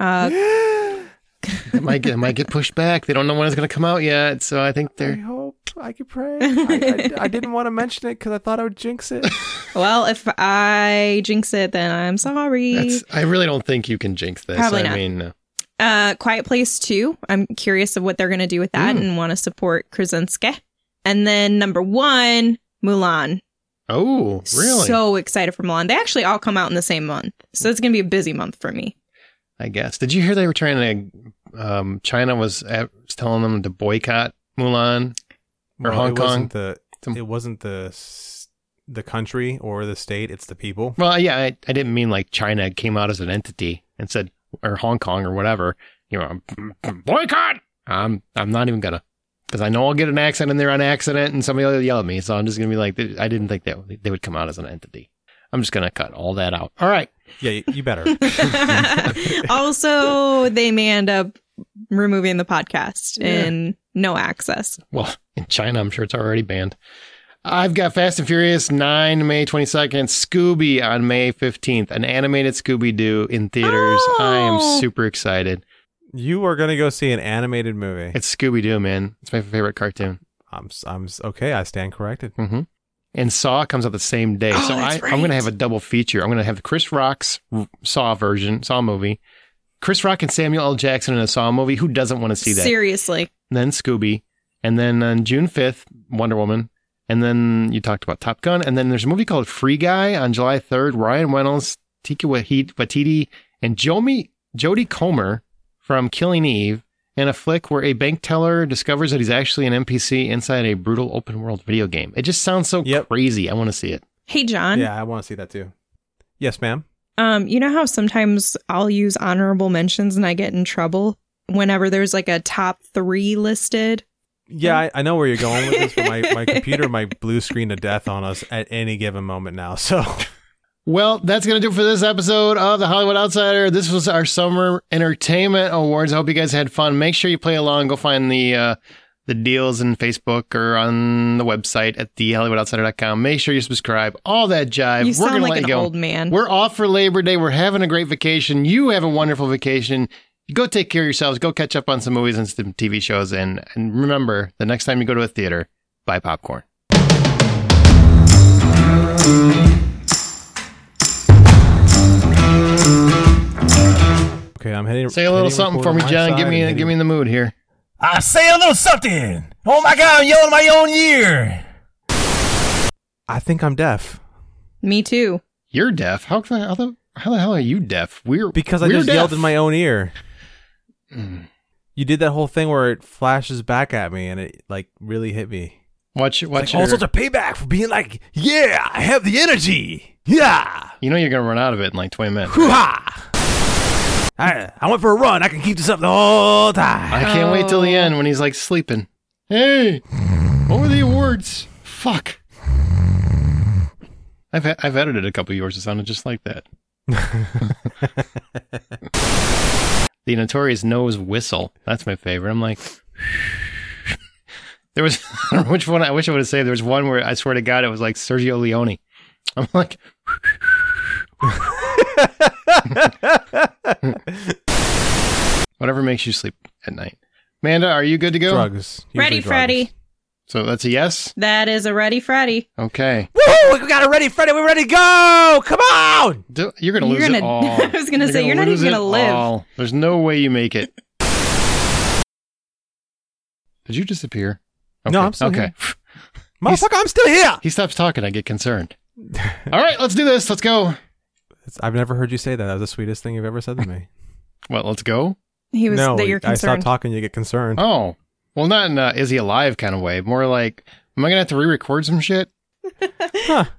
It might get pushed back. They don't know when it's going to come out yet, so I think they're... I hope. I could pray. I didn't want to mention it because I thought I would jinx it. Well, if I jinx it, then I'm sorry. I really don't think you can jinx this. Probably not. I mean, Quiet Place 2. I'm curious of what they're going to do with that and want to support Krasinski. And then number 1, Mulan. Oh, really? So excited for Mulan. They actually all come out in the same month. So it's going to be a busy month for me. I guess. Did you hear they were trying to, China was telling them to boycott Mulan or Hong Kong? It wasn't the country or the state, it's the people. Well, yeah, I didn't mean like China came out as an entity and said, or Hong Kong or whatever, boycott! I'm not even gonna, because I know I'll get an accent in there on accident and somebody will yell at me, so I'm just gonna be like, I didn't think that they would come out as an entity. I'm just gonna cut all that out. All right. Yeah, you better. Also, they may end up removing the podcast and no access. Well, in China, I'm sure it's already banned. I've got Fast and Furious 9, May 22nd, Scooby on May 15th, an animated Scooby-Doo in theaters. Oh. I am super excited. You are going to go see an animated movie. It's Scooby-Doo, man. It's my favorite cartoon. I'm okay. I stand corrected. Mm-hmm. And Saw comes out the same day. So I'm going to have a double feature. I'm going to have the Chris Rock's Saw movie. Chris Rock and Samuel L. Jackson in a Saw movie. Who doesn't want to see that? Seriously. And then Scooby. And then on June 5th, Wonder Woman. And then you talked about Top Gun. And then there's a movie called Free Guy on July 3rd. Ryan Reynolds, Taika Waititi, and Jodie Comer from Killing Eve, in a flick where a bank teller discovers that he's actually an NPC inside a brutal open world video game. It just sounds so crazy. I want to see it. Hey, John. Yeah, I want to see that too. Yes, ma'am. You know how sometimes I'll use honorable mentions and I get in trouble whenever there's like a top 3 listed? Yeah, I know where you're going with this, but my computer might blue screen to death on us at any given moment now, so... Well, that's going to do it for this episode of The Hollywood Outsider. This was our Summer Entertainment Awards. I hope you guys had fun. Make sure you play along. Go find the deals in Facebook or on the website at thehollywoodoutsiders.com. Make sure you subscribe. All that jive. You sound like an old man. We're off for Labor Day. We're having a great vacation. You have a wonderful vacation. Go take care of yourselves. Go catch up on some movies and some TV shows. And remember, the next time you go to a theater, buy popcorn. Okay, I'm heading. Say a little something for me, John. Get me in the mood here. I say a little something. Oh my God, I'm yelling my own ear. I think I'm deaf. Me too. You're deaf? How the hell are you deaf? Because I just yelled in my own ear. You did that whole thing where it flashes back at me and it like really hit me. Watch like all sorts of payback for being like, yeah, I have the energy. Yeah. You know you're gonna run out of it in like 20 minutes. Hoo-ha! I went for a run. I can keep this up the whole time. I can't wait till the end when he's like sleeping. Hey, what were the awards? Fuck. I've edited a couple of yours. It sounded just like that. The Notorious Nose Whistle. That's my favorite. I'm like, there was, I don't know which one. I wish I would have saved. There was one where I swear to God, it was like Sergio Leone. I'm like, whatever makes you sleep at night. Amanda, are you good to go? Drugs. Ready, Freddy. So that's a yes? That is a ready, Freddy. Okay. Woo! We got a ready, Freddy. We're ready to go. Come on. You're going to lose it all. I was going to say, you're not even going to live. All. There's no way you make it. Did you disappear? Okay. No, I'm still here. Motherfucker, I'm still here. He stops talking. I get concerned. All right, let's do this. Let's go. I've never heard you say that. That was the sweetest thing you've ever said to me. What, let's go? He was no, that you're concerned. I stopped talking, you get concerned. Oh. Well, not in Is He Alive kind of way. More like, am I going to have to re-record some shit? Huh.